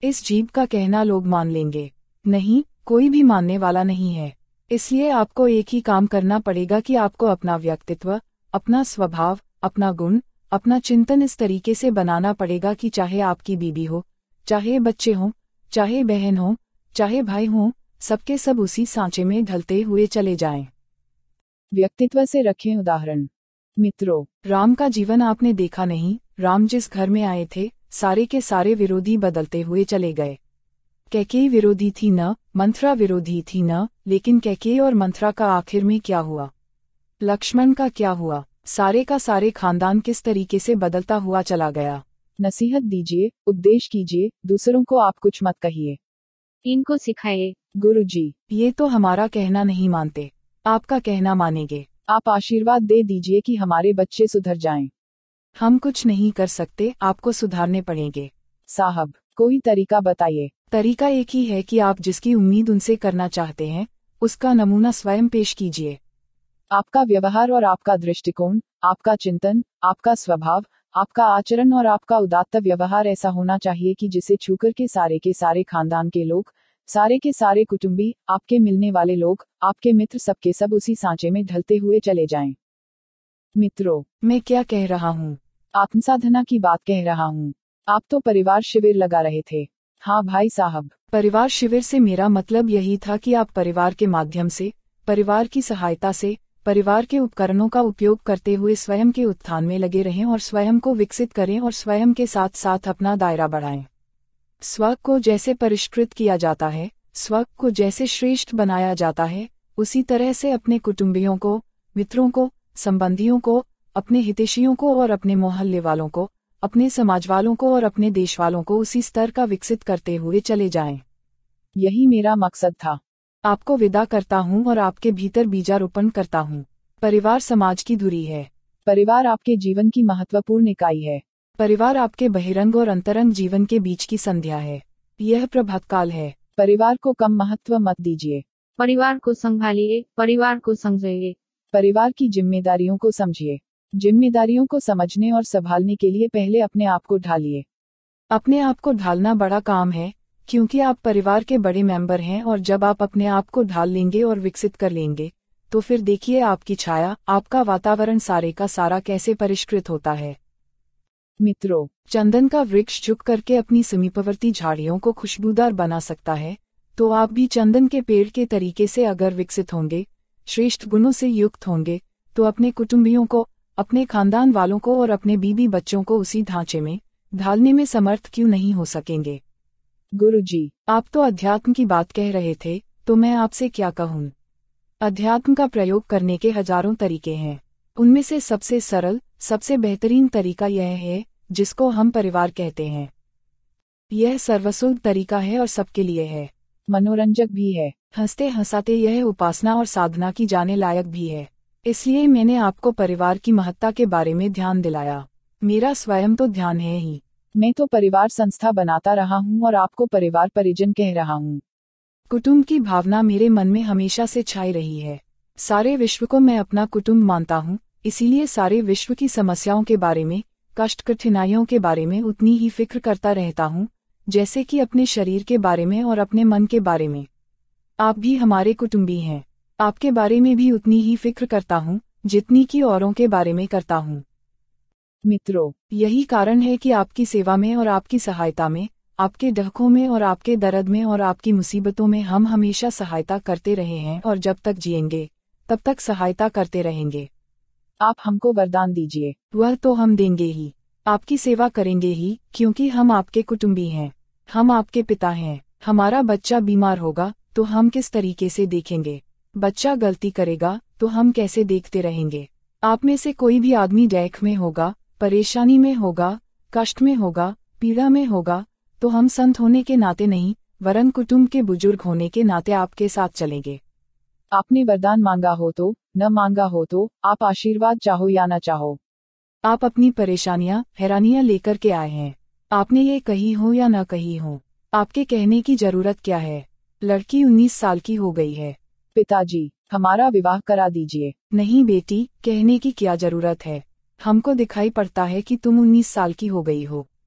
इस जीव का कहना लोग मान लेंगे? नहीं, कोई भी मानने वाला नहीं है। इसलिए आपको एक ही काम करना पड़ेगा कि आपको अपना व्यक्तित्व, अपना स्वभाव, अपना गुण, अपना चिंतन इस तरीके से बनाना पड़ेगा कि चाहे आपकी बीवी हो, चाहे बच्चे हों, चाहे बहन हो, चाहे भाई हों, सबके सब उसी सांचे में ढलते हुए चले जाएं। व्यक्तित्व से रखें उदाहरण। मित्रों, राम का जीवन आपने देखा नहीं? राम जिस घर में आए थे, सारे के सारे विरोधी बदलते हुए चले गए। कैकेयी विरोधी थी न, मंथरा विरोधी थी न, लेकिन कैकेयी और मंथरा का आखिर में क्या हुआ? लक्ष्मण का क्या हुआ? सारे का सारे खानदान किस तरीके से बदलता हुआ चला गया। नसीहत दीजिए, उपदेश कीजिए, दूसरों को आप कुछ मत कहिए। इनको सिखाइए। गुरुजी, ये तो हमारा कहना नहीं मानते, आपका कहना मानेंगे। आप आशीर्वाद दे दीजिए कि हमारे बच्चे सुधर जाएं। हम कुछ नहीं कर सकते, आपको सुधारने पड़ेंगे। साहब, कोई तरीका बताइए। तरीका एक ही है कि आप जिसकी उम्मीद उनसे करना चाहते हैं, उसका नमूना स्वयं पेश कीजिए। आपका व्यवहार और आपका दृष्टिकोण, आपका चिंतन, आपका स्वभाव, आपका आचरण और आपका उदात्त व्यवहार ऐसा होना चाहिए कि जिसे छूकर के सारे के सारे खानदान के लोग, सारे के सारे कुटुंबी, आपके मिलने वाले लोग, आपके मित्र सबके सब उसी सांचे में ढलते हुए चले जाएं। मित्रों, मैं क्या कह रहा हूँ? आत्मसाधना की बात कह रहा हूँ। आप तो परिवार शिविर लगा रहे थे। हाँ भाई साहब, परिवार शिविर से मेरा मतलब यही था कि आप परिवार के माध्यम से, परिवार की सहायता से, परिवार के उपकरणों का उपयोग करते हुए स्वयं के उत्थान में लगे रहें और स्वयं को विकसित करें और स्वयं के साथ साथ अपना दायरा बढ़ाएं। स्व को जैसे परिष्कृत किया जाता है, स्व को जैसे श्रेष्ठ बनाया जाता है, उसी तरह से अपने कुटुंबियों को, मित्रों को, संबंधियों को, अपने हितैषियों को और अपने मोहल्ले वालों को, अपने समाज वालों को और अपने देश वालों को उसी स्तर का विकसित करते हुए चले जाएं। यही मेरा मकसद था। आपको विदा करता हूँ और आपके भीतर बीजारोपण करता हूँ। परिवार समाज की धुरी है। परिवार आपके जीवन की महत्वपूर्ण इकाई है। परिवार आपके बहिरंग और अंतरंग जीवन के बीच की संध्या है। यह प्रभातकाल है। परिवार को कम महत्व मत दीजिए। परिवार को संभालिए, परिवार को समझिए। परिवार की जिम्मेदारियों को समझिए। जिम्मेदारियों को समझने और संभालने के लिए पहले अपने आप को ढालिए। अपने आप को ढालना बड़ा काम है, क्योंकि आप परिवार के बड़े मेंबर हैं और जब आप अपने आप को ढाल लेंगे और विकसित कर लेंगे, तो फिर देखिए आपकी छाया, आपका वातावरण सारे का सारा कैसे परिष्कृत होता है। मित्रों, चंदन का वृक्ष झुक करके अपनी समीपवर्ती झाड़ियों को खुशबूदार बना सकता है, तो आप भी चंदन के पेड़ के तरीके से अगर विकसित होंगे, श्रेष्ठ गुणों से युक्त होंगे, तो अपने कुटुंबियों को, अपने खानदान वालों को और अपने बीबी बच्चों को उसी ढांचे में ढालने में समर्थ क्यों नहीं हो सकेंगे। गुरुजी, आप तो अध्यात्म की बात कह रहे थे, तो मैं आपसे क्या कहूँ। अध्यात्म का प्रयोग करने के हजारों तरीके हैं। उनमें से सबसे सरल, सबसे बेहतरीन तरीका यह है, जिसको हम परिवार कहते हैं। यह सर्वसुलभ तरीका है और सबके लिए है। मनोरंजक भी है। हंसते हंसाते यह उपासना और साधना की जाने लायक भी है। इसलिए मैंने आपको परिवार की महत्ता के बारे में ध्यान दिलाया। मेरा स्वयं तो ध्यान है ही। मैं तो परिवार संस्था बनाता रहा हूँ और आपको परिवार परिजन कह रहा हूँ। कुटुंब की भावना मेरे मन में हमेशा से छाई रही है। सारे विश्व को मैं अपना कुटुंब मानता हूँ, इसीलिए सारे विश्व की समस्याओं के बारे में, कष्ट कठिनाइयों के बारे में उतनी ही फिक्र करता रहता हूँ, जैसे कि अपने शरीर के बारे में और अपने मन के बारे में। आप भी हमारे कुटुंबी हैं। आपके बारे में भी उतनी ही फिक्र करता हूँ, जितनी कि औरों के बारे में करता हूँ। मित्रों, यही कारण है कि आपकी सेवा में और आपकी सहायता में, आपके डहकों में और आपके दर्द में और आपकी मुसीबतों में हम हमेशा सहायता करते रहे हैं और जब तक जिएंगे, तब तक सहायता करते रहेंगे। आप हमको वरदान दीजिए। वह तो हम देंगे ही, आपकी सेवा करेंगे ही, क्योंकि हम आपके कुटुंबी हैं। हम आपके पिता हैं। हमारा बच्चा बीमार होगा, तो हम किस तरीके से देखेंगे? बच्चा गलती करेगा, तो हम कैसे देखते रहेंगे? आप में से कोई भी आदमी डैख में होगा, परेशानी में होगा, कष्ट में होगा, पीड़ा में होगा, तो हम संत होने के नाते नहीं, वरन कुटुंब के बुजुर्ग होने के नाते आपके साथ चलेंगे। आपने वरदान मांगा हो तो, न मांगा हो तो, आप आशीर्वाद चाहो या न चाहो, आप अपनी परेशानियां, हैरानियां लेकर के आए हैं। आपने ये कही हो या न कही हो, आपके कहने की जरूरत क्या है? लड़की उन्नीस साल की हो गई है। पिताजी, हमारा विवाह करा दीजिए। नहीं बेटी, कहने की क्या जरूरत है? हमको दिखाई पड़ता है कि तुम उन्नीस साल की हो गई हो।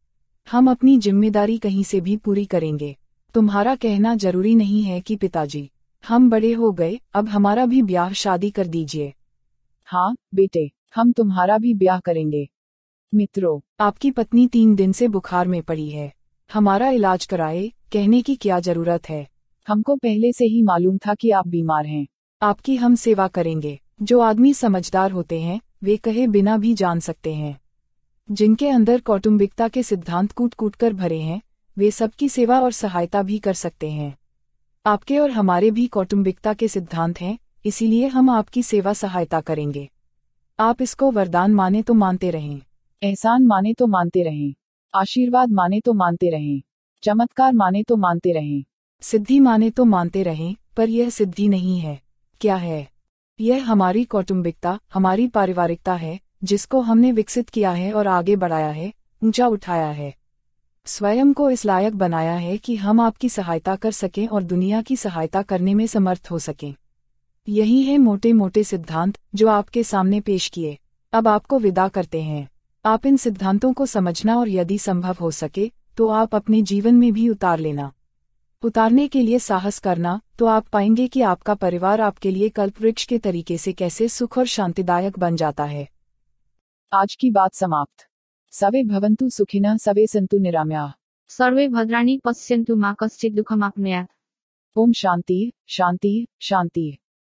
हम अपनी जिम्मेदारी कहीं से भी पूरी करेंगे। तुम्हारा कहना जरूरी नहीं है कि पिताजी, हम बड़े हो गए, अब हमारा भी ब्याह शादी कर दीजिए। हाँ बेटे, हम तुम्हारा भी ब्याह करेंगे। मित्रों, आपकी पत्नी तीन दिन से बुखार में पड़ी है, हमारा इलाज कराए, कहने की क्या जरूरत है। हमको पहले से ही मालूम था कि आप बीमार हैं। आपकी हम सेवा करेंगे। जो आदमी समझदार होते हैं वे कहे बिना भी जान सकते हैं। जिनके अंदर कौटुंबिकता के सिद्धांत कूट कूट कर भरे हैं, वे सबकी सेवा और सहायता भी कर सकते हैं। आपके और हमारे भी कौटुंबिकता के सिद्धांत हैं, इसीलिए हम आपकी सेवा सहायता करेंगे। आप इसको वरदान माने तो मानते रहें, एहसान माने तो मानते रहें, आशीर्वाद माने तो मानते रहें, चमत्कार माने तो मानते रहें, सिद्धि माने तो मानते रहें, पर यह सिद्धि नहीं है। क्या है? यह हमारी कौटुंबिकता, हमारी पारिवारिकता है, जिसको हमने विकसित किया है और आगे बढ़ाया है, ऊंचा उठाया है, स्वयं को इस लायक बनाया है कि हम आपकी सहायता कर सकें और दुनिया की सहायता करने में समर्थ हो सकें। यही है मोटे मोटे सिद्धांत जो आपके सामने पेश किए। अब आपको विदा करते हैं। आप इन सिद्धांतों को समझना और यदि संभव हो सके तो आप अपने जीवन में भी उतार लेना। उतारने के लिए साहस करना, तो आप पाएंगे कि आपका परिवार आपके लिए कल्पवृक्ष के तरीके से कैसे सुख और शांतिदायक बन जाता है। आज की बात समाप्त। सवे भवन्तु सुखिनः, सवे सन्तु निरामयाः। सर्वे भद्राणि पश्यन्तु मा कश्चित् दुःखमाप्नुयात्। ओम शांति शांति शांति।